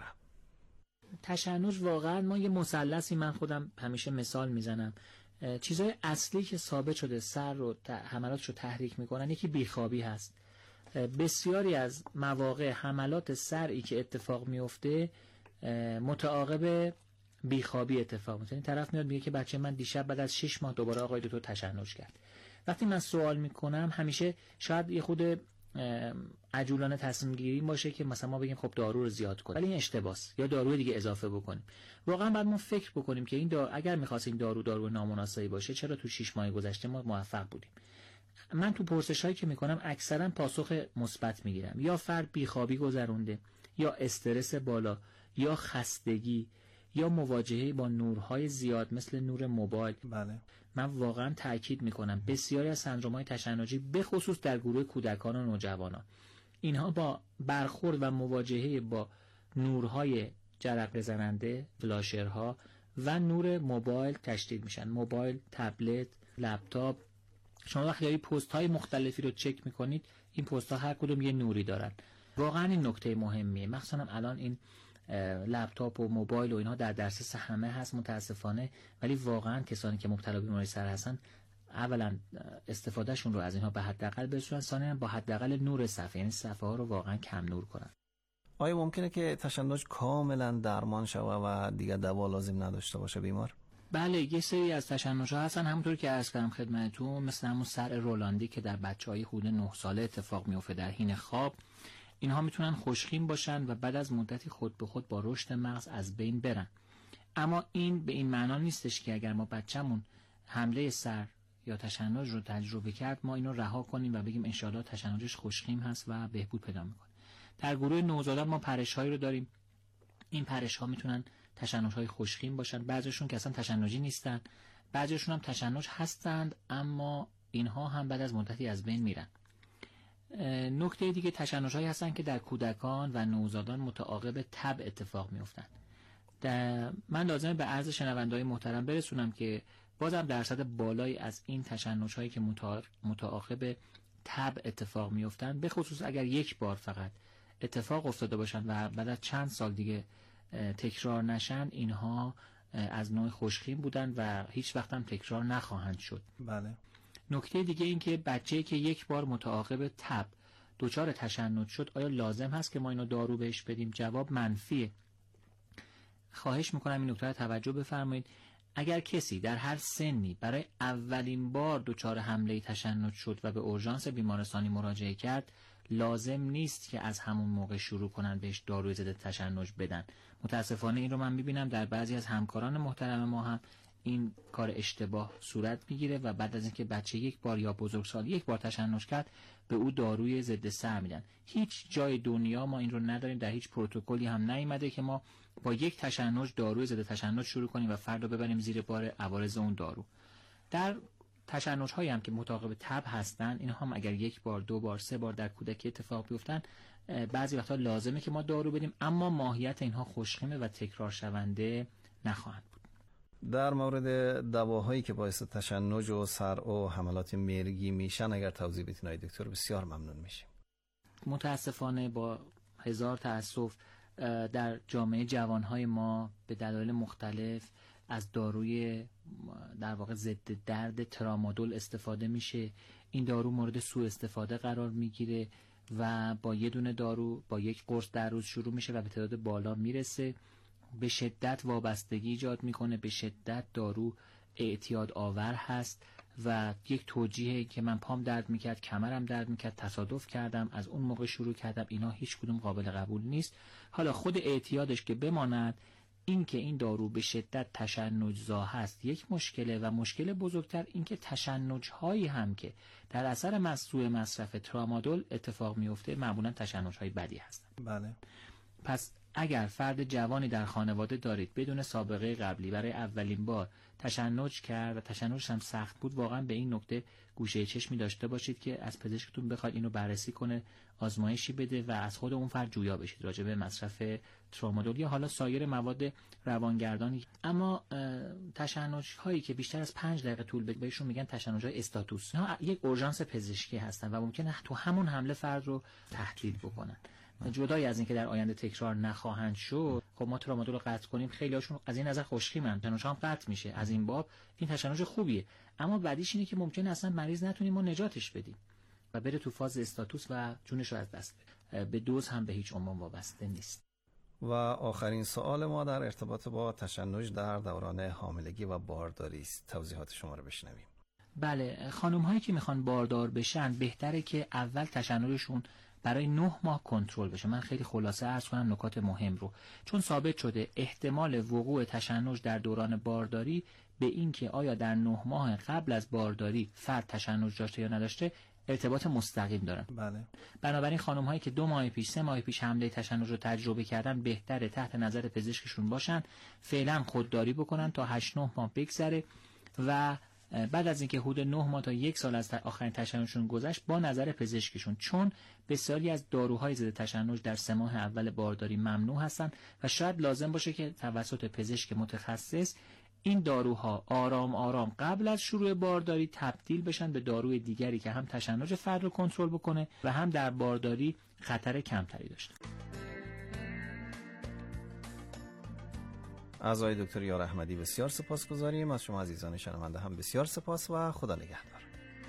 تشنج واقعا ما یه مثلثی، من خودم همیشه مثال میزنم، چیزای اصلی که ثابت شده سر رو حملاتش رو تحریک میکنن، یکی بیخوابی هست. بسیاری از مواقع حملات سرئی که اتفاق میفته متعاقب بیخوابی اتفاق میفته. این طرف میاد میگه که بچه من دیشب بعد از 6 ماه دوباره آقای دکتر تشنج کرد. وقتی من سوال میکنم همیشه شاید یه خود عجولانه تصمیم گیری باشه که مثلا ما بگیم خب دارو رو زیاد کنیم، ولی این اشتباهه، یا دارو دیگه اضافه بکنیم. واقعا بعد ما فکر بکنیم که این اگر می‌خواستیم دارو نامناسبی باشه چرا تو 6 ماه گذشته ما موفق بودیم. من تو پرسشایی که میکنم اکثرا پاسخ مثبت میگیرم، یا فرد بیخوابی گذرونده، یا استرس بالا، یا خستگی، یا مواجهه با نورهای زیاد مثل نور موبایل. بله. من واقعا تاکید میکنم بسیاری از سندرم‌های تشنجی به خصوص در گروه کودکان و نوجوانان، اینها با برخورد و مواجهه با نورهای جرقه زننده، فلاشرها و نور موبایل تشدید میشن. موبایل، تبلت، لپتاپ. شما وقتی دارید پست های مختلفی رو چک میکنید، این پست ها هر کدوم یه نوری دارن. واقعا این نکته مهمیه، مخصوصا الان این لپتاپ و موبایل و اینها در دسترس همه هست متاسفانه، ولی واقعا کسانی که مبتلا به بیماری سر هستن اولا استفادهشون رو از اینها به حداقل برسونن، ثانیاً با حداقل نور صفحه، یعنی صفحه ها رو واقعا کم نور کنن. آیا ممکنه که تشنج کاملا درمان شوه و دیگه دوا لازم نداشته باشه بیمار؟ بله، یه سری از تشنج‌ها هستن همونطور که عرض کردم خدمتتون، مثل همون سر رولاندی که در بچه‌های حدود 9 ساله اتفاق میفته در حین خواب. اینها میتونن خوشخیم باشن و بعد از مدتی خود به خود با رشد مغز از بین برن. اما این به این معنا نیستش که اگر ما بچه‌مون حمله سر یا تشنج رو تجربه کرد ما اینو رها کنیم و بگیم انشالله تشنجش خوشخیم هست و بهبود پیدا میکنه. در گروه نوزادان ما پرش‌هایی رو داریم. این پرش‌ها میتونن تشنج‌های خوشخیم باشن، بعضیشون که اصلا تشنجی نیستن، بعضیشون هم تشنج هستند اما اینها هم بعد از مدتی از بین میرن. نکته دیگه تشنج‌هایی هستن که در کودکان و نوزادان متعاقب تب اتفاق میافتند. من لازمه به عرض شنونده‌های محترم برسونم که بازم درصد بالایی از این تشنج‌هایی که متعاقب تب اتفاق میافتند، به خصوص اگر یک بار فقط اتفاق افتاده باشن و بعد از چند سال دیگه تکرار نشن، اینها از نوع خوشخیم بودن و هیچ وقت هم تکرار نخواهند شد. بله. نکته دیگه این که بچه‌ای که یک بار متعاقب تب دچار تشنج شد آیا لازم هست که ما اینو دارو بهش بدیم؟ جواب منفیه. خواهش میکنم این نکته رو توجه بفرمایید. اگر کسی در هر سنی برای اولین بار دچار حمله تشنج شد و به اورژانس بیمارستانی مراجعه کرد، لازم نیست که از همون موقع شروع کنن بهش داروی ضد تشنج بدن. متاسفانه این رو من میبینم در بعضی از همکاران محترم ما هم این کار اشتباه صورت میگیره و بعد از اینکه بچه یک بار یا بزرگسال یک بار تشنج کرد به او داروی ضد سر میدن. هیچ جای دنیا ما این رو نداریم، در هیچ پروتکلی هم نیامده که ما با یک تشنج داروی ضد تشنج شروع کنیم و فرد رو ببریم زیر بار عوارض اون دارو. در تشنج هایی هم که متعاقب تب هستن، این هم اگر یک بار، دو بار، سه بار در کودکی اتفاق بیفتن، بعضی وقتا لازمه که ما دارو بدیم، اما ماهیت اینها خوشخیمه و تکرار شونده نخواهند بود. در مورد دواهایی که باعث تشنج و سر و حملات مرگی میشن اگر توضیح بدین دکتر بسیار ممنون میشیم. متاسفانه با هزار تأسف در جامعه جوانهای ما به دلایل مختلف از داروی در واقع ضد درد ترامادول استفاده میشه. این دارو مورد سوء استفاده قرار میگیره و با یه دونه دارو با یک قرص در روز شروع میشه و به تعداد بالا میرسه. به شدت وابستگی ایجاد میکنه، به شدت دارو اعتیاد آور هست و یک توجیه که من پام درد میکرد، کمرم درد میکرد، تصادف کردم، از اون موقع شروع کردم، اینا هیچ کدوم قابل قبول نیست. حالا خود اعتیادش که بماند، این که این دارو به شدت تشنج‌زا هست یک مشکله و مشکل بزرگتر این که تشنج‌هایی هم که در اثر سوء مصرف ترامادول اتفاق میفته معمولا تشنج‌های بدی هستن. بله. پس اگر فرد جوانی در خانواده دارید بدون سابقه قبلی برای اولین بار تشنج کرد و تشنجش هم سخت بود، واقعا به این نکته گوشه چشمی داشته باشید که از پزشکتون بخواید اینو بررسی کنه، آزمایشی بده و از خود اون فرد جویا بشید راجع به مصرف ترامادول یا حالا سایر مواد روانگردانی. اما تشنج هایی که بیشتر از 5 دقیقه طول بکشه بهشون میگن تشنج های استاتوس. اینا یک اورژانس پزشکی هستن و ممکنه تو همون حمله فرد رو تهدید بکنن. جدای از اینکه در آینده تکرار نخواهند شد، خب ما ترامادول رو قطع کنیم، خیلی هاشون از این نظر خوشخیمن، تشنج هم قطع میشه. از این باب این تشنج خوبیه، اما بعدیش اینه که ممکنه اصلا مریض نتونیم ما نجاتش بدیم و بره تو فاز استاتوس و جونش رو از دست بده. به دوز هم به هیچ عنوان وابسته نیست. و آخرین سوال ما در ارتباط با تشنج در دوران حاملگی و بارداری است. توضیحات شما رو بشنویم. بله، خانم هایی که میخوان باردار بشن بهتره که اول تشنجشون برای 9 ماه کنترل بشه. من خیلی خلاصه عرض کنم نکات مهم رو، چون ثابت شده احتمال وقوع تشنج در دوران بارداری به این که آیا در 9 ماه قبل از بارداری فرد تشنج داشته یا نداشته ارتباط مستقیم دارن. بله. بنابراین خانم هایی که 2 ماه پیش 3 ماه پیش حمله تشنج رو تجربه کردن بهتره تحت نظر پزشکشون باشن، فعلا خودداری بکنن تا 8-9 ماه بگذره و بعد از اینکه حدود 9 ماه تا 1 سال از آخرین تشنجشون گذشت با نظر پزشکشون، چون بسیاری از داروهای ضد تشنج در 3 ماه اول بارداری ممنوع هستن و شاید لازم باشه که توسط پزشک متخصص این داروها آرام آرام قبل از شروع بارداری تبدیل بشن به داروی دیگری که هم تشنج فرد رو کنترل بکنه و هم در بارداری خطر کمتری داشته. از آقای دکتر یار احمدی بسیار سپاسگزاریم. از شما عزیزان شنونده هم بسیار سپاس و خدا نگهدار.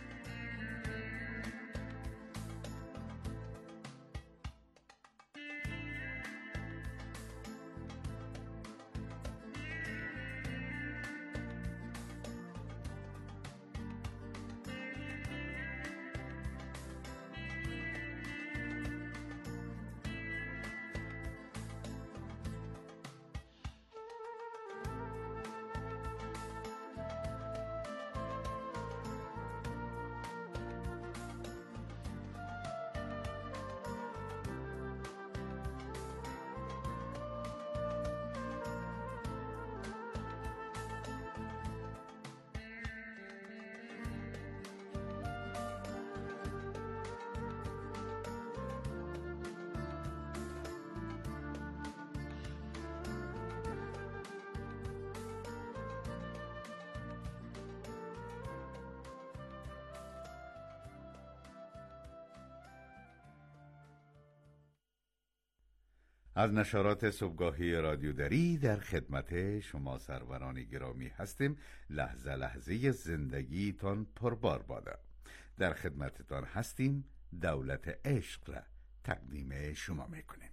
از نشرات صبحگاهی رادیو دری در خدمت شما سروران گرامی هستیم. لحظه لحظه زندگیتان پربار بادا. در خدمتتان هستیم. دولت عشق را تقدیم شما میکنیم.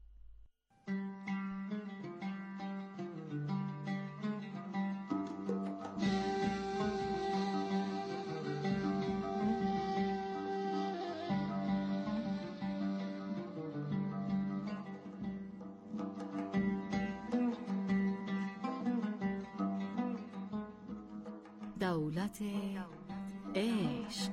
دولت عشق.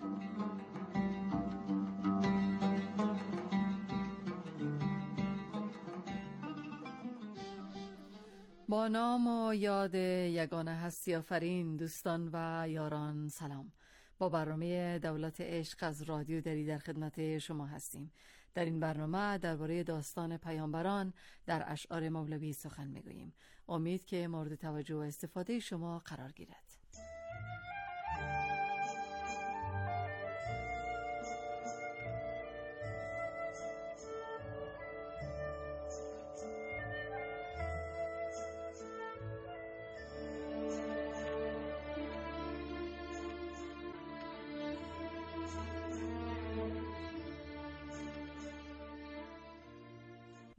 با نام و یاد یگانه هستی آفرین، دوستان و یاران سلام. با برنامه دولت عشق از رادیو دری در خدمت شما هستیم. در این برنامه درباره داستان پیامبران در اشعار مولوی سخن میگوییم. امید که مورد توجه و استفاده شما قرار گیرد.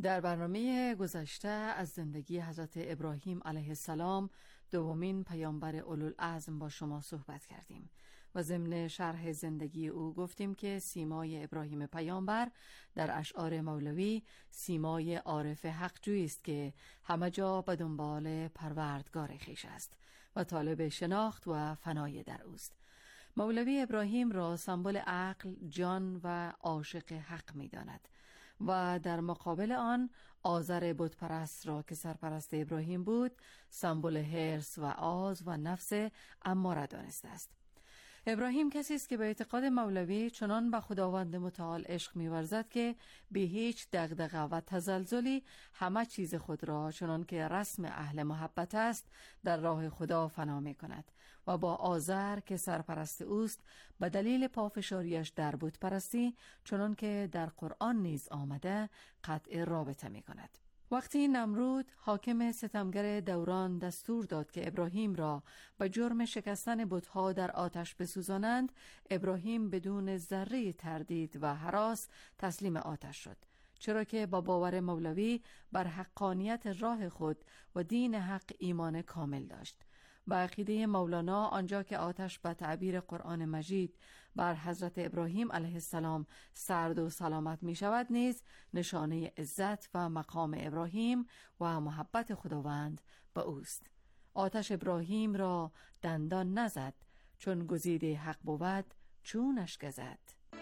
در برنامه گذشته از زندگی حضرت ابراهیم علیه السلام، دومین پیامبر اولوالعزم، با شما صحبت کردیم و ضمن شرح زندگی او گفتیم که سیمای ابراهیم پیامبر در اشعار مولوی سیمای عارف حقجویی است که همه جا به دنبال پروردگار خویش است و طالب شناخت و فنای در اوست. مولوی ابراهیم را سمبل عقل، جان و عاشق حق می داند و در مقابل آن آزر بتپرست را که سرپرست ابراهیم بود سمبل حرص و آز و نفس اماره دانسته است. ابراهیم کسی است که به اعتقاد مولوی چنان به خداوند متعال عشق می‌ورزد که به هیچ دغدغه و تزلزلی همه چیز خود را چنان که رسم اهل محبت است در راه خدا فنا می‌کند و با آزر که سرپرست اوست به دلیل پافشاریش در بت پرستی چنان که در قرآن نیز آمده قطع رابطه می‌کند. وقتی نمرود حاکم ستمگر دوران دستور داد که ابراهیم را به جرم شکستن بت‌ها در آتش بسوزانند، ابراهیم بدون ذره تردید و هراس تسلیم آتش شد، چرا که با باور مولوی بر حقانیت راه خود و دین حق ایمان کامل داشت. با عقیده مولانا آنجا که آتش به تعبیر قرآن مجید بر حضرت ابراهیم علیه السلام سرد و سلامت می شود، نیز نشانه عزت و مقام ابراهیم و محبت خداوند به اوست. آتش ابراهیم را دندان نزد، چون گزیده حق بود چونش گزد.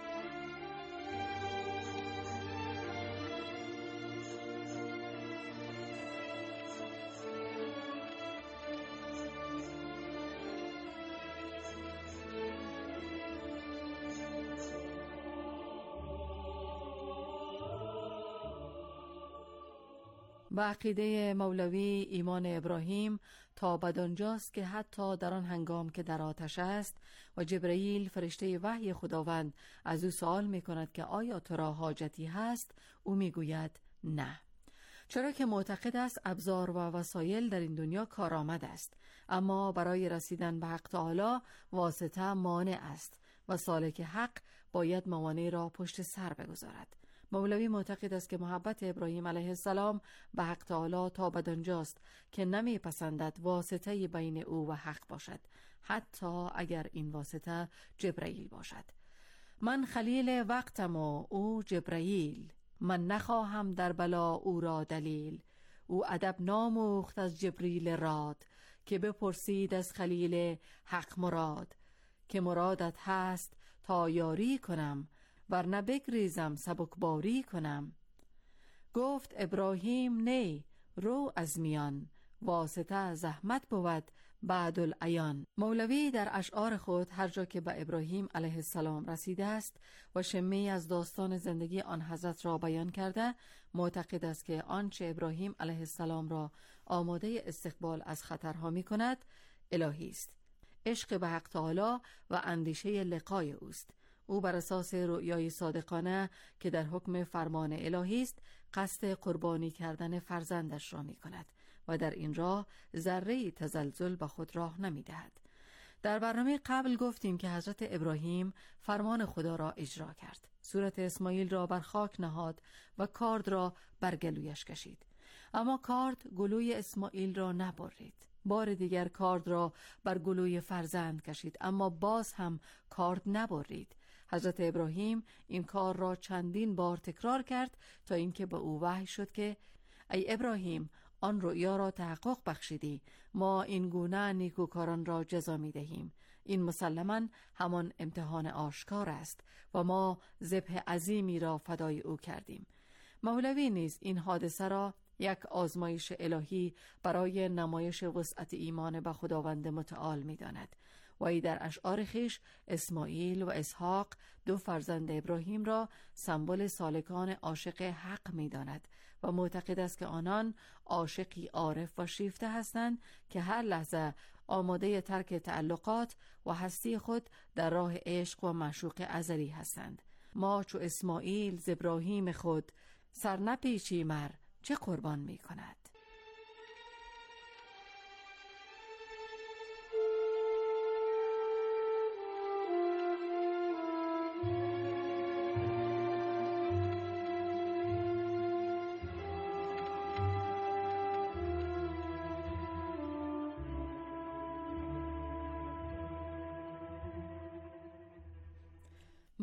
با عقیده مولوی ایمان ابراهیم تا بدانجاست که حتی در آن هنگام که در آتش است و جبرئیل فرشته وحی خداوند از او سوال می کند که آیا تو را حاجتی هست، او می گوید نه، چرا که معتقد است ابزار و وسایل در این دنیا کارآمد است، اما برای رسیدن به حق تعالی واسطه مانع است و سالک حق باید موانع را پشت سر بگذارد. مولوی معتقد است که محبت ابراهیم علیه السلام به حق تعالی تا بدانجاست که نمی پسندد واسطه بین او و حق باشد، حتی اگر این واسطه جبرئیل باشد. من خلیل وقتم و او جبرئیل، من نخواهم در بلا او را دلیل. او ادب ناموخت از جبریل راد، که بپرسید از خلیل حق مراد. که مرادت هست تا یاری کنم، ورنه بگریزم سبکباری کنم. گفت ابراهیم نه، رو از میان، واسطه زحمت بود بعد العیان. مولوی در اشعار خود هر جا که به ابراهیم علیه السلام رسیده است و شمی از داستان زندگی آن حضرت را بیان کرده، معتقد است که آنچه ابراهیم علیه السلام را آماده استقبال از خطرها می کند الهی است. عشق به حق تعالی و اندیشه لقای اوست. او بر اساس رؤیای صادقانه که در حکم فرمان الهی است قصد قربانی کردن فرزندش را می کند و در این راه ذره تزلزل به خود راه نمی دهد. در برنامه قبل گفتیم که حضرت ابراهیم فرمان خدا را اجرا کرد. صورت اسماعیل را بر خاک نهاد و کارد را بر گلویش کشید، اما کارد گلوی اسماعیل را نبرید. بار دیگر کارد را بر گلوی فرزند کشید، اما باز هم کارد نبرید. حضرت ابراهیم این کار را چندین بار تکرار کرد تا اینکه به او وحی شد که ای ابراهیم، آن رؤیا را تحقق بخشیدی، ما این گونه نیکوکاران را جزا می دهیم. این مسلماً همان امتحان آشکار است و ما ذبح عظیمی را فدای او کردیم. مولوی نیز این حادثه را یک آزمایش الهی برای نمایش وسعت ایمان به خداوند متعال می داند و ای در اشعار خیش اسماعیل و اسحاق دو فرزند ابراهیم را سمبل سالکان عاشق حق می داند و معتقد است که آنان عاشقی عارف و شیفته هستند که هر لحظه آماده ترک تعلقات و هستی خود در راه عشق و معشوق ازلی هستند. ما چو اسماعیل ز ابراهیم خود، سر نپیچی مر چه قربان می کند.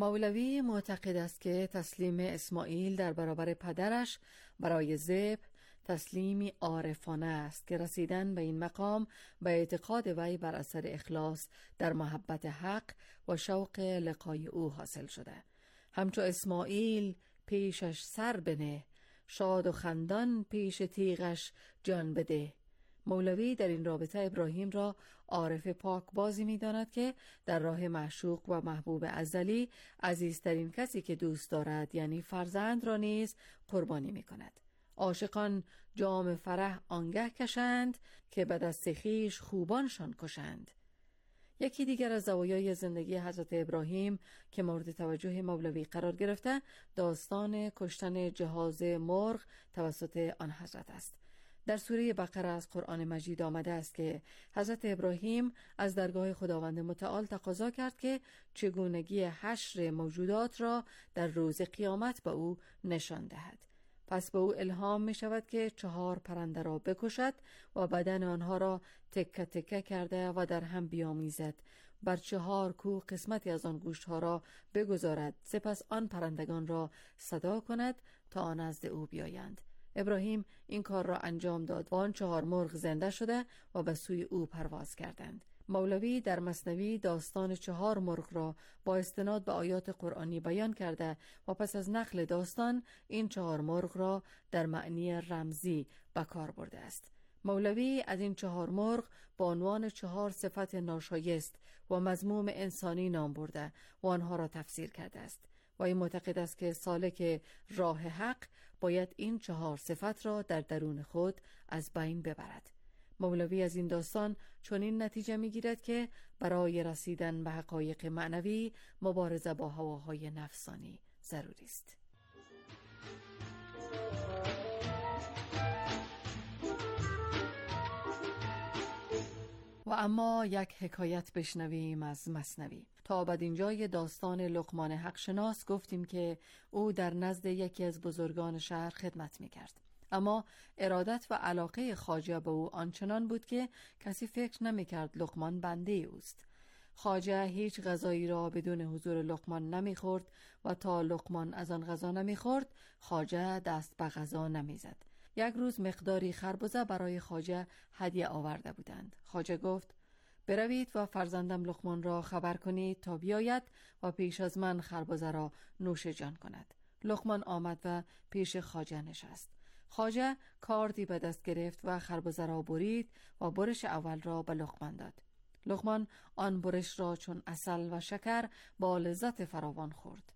مولوی معتقد است که تسلیم اسماعیل در برابر پدرش برای ذبح تسلیمی عارفانه است که رسیدن به این مقام به اعتقاد وی بر اثر اخلاص در محبت حق و شوق لقای او حاصل شده. همچو اسماعیل پیشش سر بنه، شاد و خندان پیش تیغش جان بده. مولوی در این رابطه ابراهیم را عارف پاک بازی می داند که در راه معشوق و محبوب ازلی عزیزترین کسی که دوست دارد یعنی فرزند را نیز قربانی می کند. عاشقان جام فرح آنگه کشند که به دست خویش خوبانشان کشند. یکی دیگر از زوایای زندگی حضرت ابراهیم که مورد توجه مولوی قرار گرفته داستان کشتن جهاز مرغ توسط آن حضرت است. در سوره بقره از قرآن مجید آمده است که حضرت ابراهیم از درگاه خداوند متعال تقاضا کرد که چگونگی حشر موجودات را در روز قیامت به او نشان دهد. پس به او الهام می شود که 4 پرنده را بکشد و بدن آنها را تکه تکه کرده و در هم بیامیزد، بر 4 کوه قسمتی از آن گوشت ها را بگذارد، سپس آن پرندگان را صدا کند تا نزد او بیایند. ابراهیم این کار را انجام داد و آن 4 مرغ زنده شده و به سوی او پرواز کردند. مولوی در مثنوی داستان 4 مرغ را با استناد به آیات قرآنی بیان کرده و پس از نقل داستان این 4 مرغ را در معنی رمزی به کار برده است. مولوی از این 4 مرغ با عنوان 4 صفت ناشایست و مذموم انسانی نام برده و آنها را تفسیر کرده است. و این معتقد است که سالک راه حق باید این 4 صفت را در درون خود از بین ببرد. مولوی از این داستان چنین نتیجه می‌گیرد که برای رسیدن به حقایق معنوی مبارزه با هواهای نفسانی ضروری است. و اما یک حکایت بشنویم از مثنوی. تا بدینجای داستان لقمان حق شناس گفتیم که او در نزد یکی از بزرگان شهر خدمت می‌کرد. اما ارادت و علاقه خواجه به او آنچنان بود که کسی فکر نمی‌کرد لقمان بنده اوست. خواجه هیچ غذایی را بدون حضور لقمان نمی‌خورد و تا لقمان از آن غذا نمی‌خورد خواجه دست به غذا نمی‌زد. یک روز مقداری خربزه برای خواجه هدیه آورده بودند. خواجه گفت بروید و فرزندم لقمان را خبر کنید تا بیاید و پیش از من خربزه را نوش جان کند. لقمان آمد و پیش خواجه نشست. خواجه کاردی به دست گرفت و خربزه را برید و برش اول را به لقمان داد. لقمان آن برش را چون عسل و شکر با لذت فراوان خورد.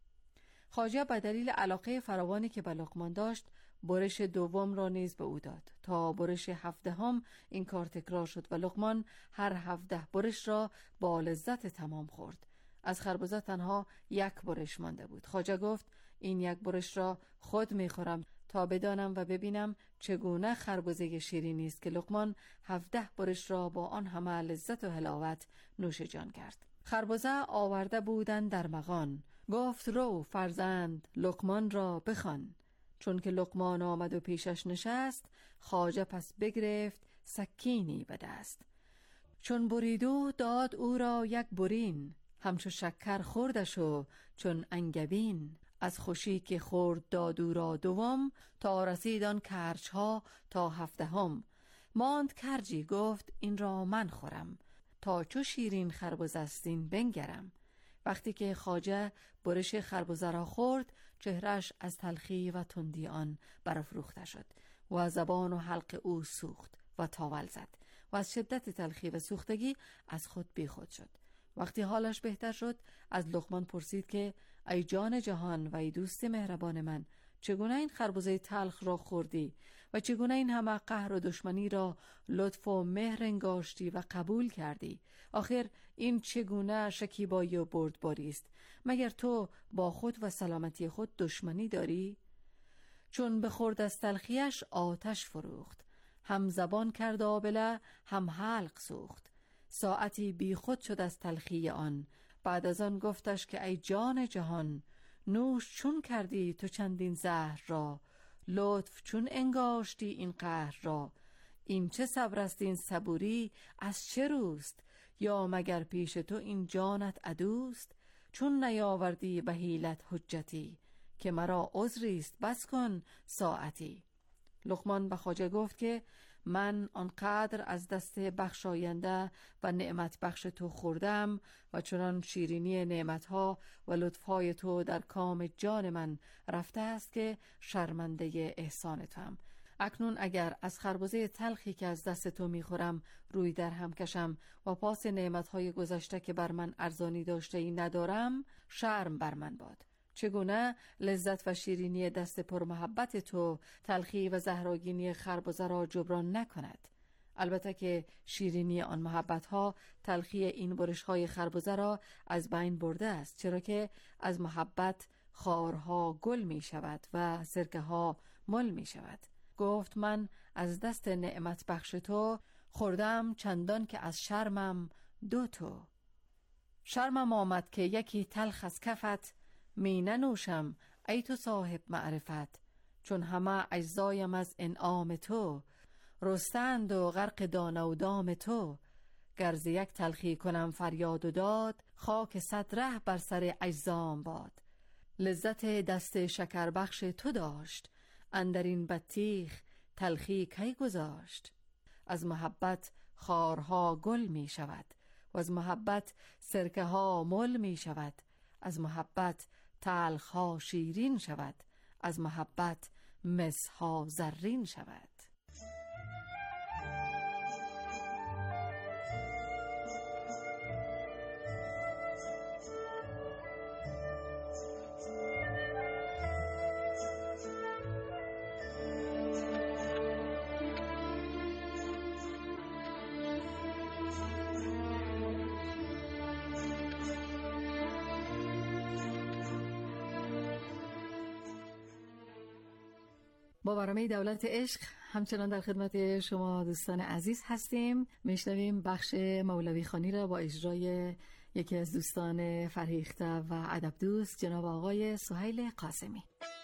خواجه به دلیل علاقه فراوانی که به لقمان داشت برش دوم را نیز به او داد. تا برش 17 این کار تکرار شد و لقمان هر 17 برش را با لذت تمام خورد. از خربزه تنها 1 برش مانده بود. خواجه گفت این 1 برش را خود میخورم تا بدانم و ببینم چگونه خربزه شیرینی است که لقمان 17 برش را با آن همه لذت و حلاوت نوش جان کرد. خربزه آورده بودن در مغان، گفت رو فرزند لقمان را بخوان. چون که لقمان آمد و پیشش نشست، خواجه پس بگرفت سکینی به دست. چون بریدو داد او را 1 برین، همچو شکر خوردش و چون انگبین. از خوشی که خورد داد او را 2 تا رسید آن کرچ ها تا 7 ماند کرجی گفت این را من خورم، تا چو شیرین خربزه استین بنگرم. وقتی که خواجه برش خربزه را خورد چهرش از تلخی و تندی آن برافروخته شد و زبان و حلق او سوخت و تاول زد و از شدت تلخی و سوختگی از خود بیخود شد. وقتی حالش بهتر شد از لقمان پرسید که ای جان جهان و ای دوست مهربان من، چگونه این خربزه تلخ را خوردی و چگونه این همه قهر و دشمنی را لطف و مهر انگاشتی و قبول کردی؟ آخر این چگونه شکیبایی و بردباری است؟ مگر تو با خود و سلامتی خود دشمنی داری؟ چون بخورد از تلخیش آتش فروخت، هم زبان کرد آبله هم حلق سوخت. ساعتی بی خود شد از تلخی آن، بعد از آن گفتش که ای جان جهان، نوش چون کردی تو چندین زهر را، لطف چون انگاشتی این قهر را. این چه صبر است این صبوری از چه روست، یا مگر پیش تو این جانت عدوست؟ چون نیاوردی به حیلت حجتی، که مرا عذریست بس کن ساعتی. لقمان به خواجه گفت که من آنقدر از دست بخشاینده و نعمت بخش تو خوردم و چنان شیرینی نعمتها و لطفهای تو در کام جان من رفته است که شرمنده احسان توام. اکنون اگر از خربزه تلخی که از دست تو میخورم روی در هم کشم و پاس نعمتهای گذشته که بر من ارزانی داشته ای ندارم، شرم بر من باد. چگونه لذت و شیرینی دست پر محبت تو تلخی و زهراگینی خربزه را جبران نکند؟ البته که شیرینی آن محبت ها تلخی این برش های خربزه را از بین برده است، چرا که از محبت خارها گل می شود و سرکه ها مل می شود. گفت من از دست نعمت بخش تو خوردم چندان که از شرمم دو تو. شرمم آمد که یکی تلخ از کفت، می ننوشم ای تو صاحب معرفت. چون همه اجزایم از انعام تو، رستند و غرق دانه و دام تو. گرز یک تلخی کنم فریاد و داد، خاک صد ره بر سر اجزام باد. لذت دست شکر بخش تو داشت، اندرین بطیخ تلخی کی گذاشت. از محبت خارها گل می شود و از محبت سرکه ها مل می شود. از محبت تلخ ها شیرین شود، از محبت مس ها زرین شود. با برنامه دولت عشق همچنان در خدمت شما دوستان عزیز هستیم. میشنویم بخش مولوی خوانی را با اجرای یکی از دوستان فرهیخته و ادب دوست جناب آقای سهیل قاسمی.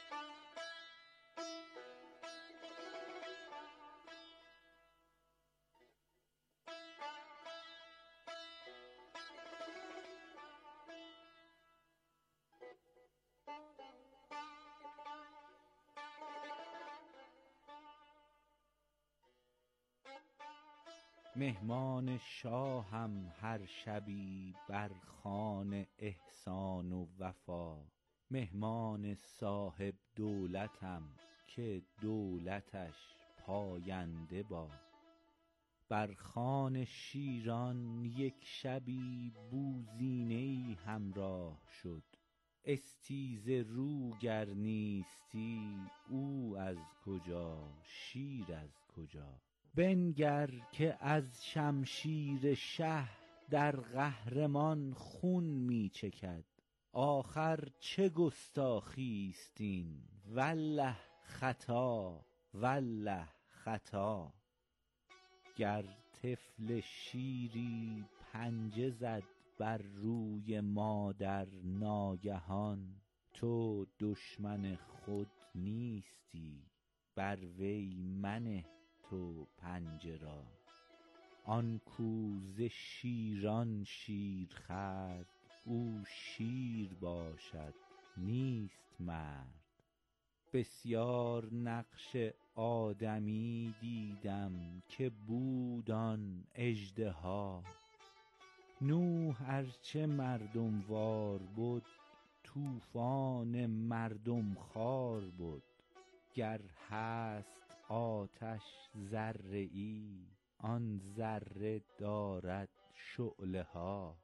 مهمان شاهم هر شبی بر خوان احسان و وفا، مهمان صاحب دولتم که دولتش پاینده با. بر خوان شیران یک شبی بوزینه‌ای همراه شد، استیزه رو گر نیستی او از کجا شیر از کجا. بنگر که از شمشیر شه در قهرمان خون می چکد، آخر چه گستاخیست این والله خطا والله خطا. گر طفل شیری پنجه زد بر روی مادر ناگهان، تو دشمن خود نیستی بر وی منه تو پنجه را. آن کو ز شیران شیر خورد او شیر باشد نیست مرد. بسیار نقش آدمی دیدم که بود آن اژدها، نوح ارچه مردم وار بود طوفان مردم خوار بود. گر هست آتش ذره ای آن ذره دارد شعله ها.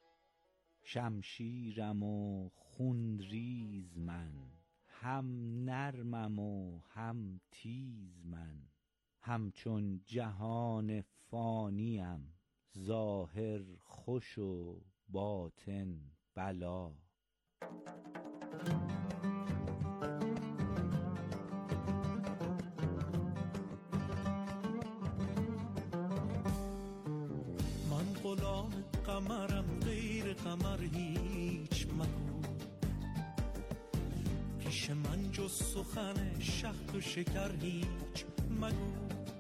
شمشیرم و خونریز من، هم نرمم و هم تیز من. همچون جهان فانیم ظاهر خوش و باطن بلا. غلام قمرم غیر قمر هیچ مگو، پیش من جز سخن شهد و شکر هیچ مگو.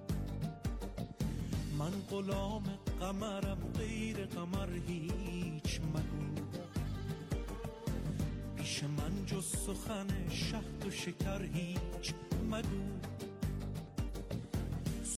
من غلام قمرم غیر قمر هیچ مگو، پیش من جز سخن شهد و شکر هیچ مگو.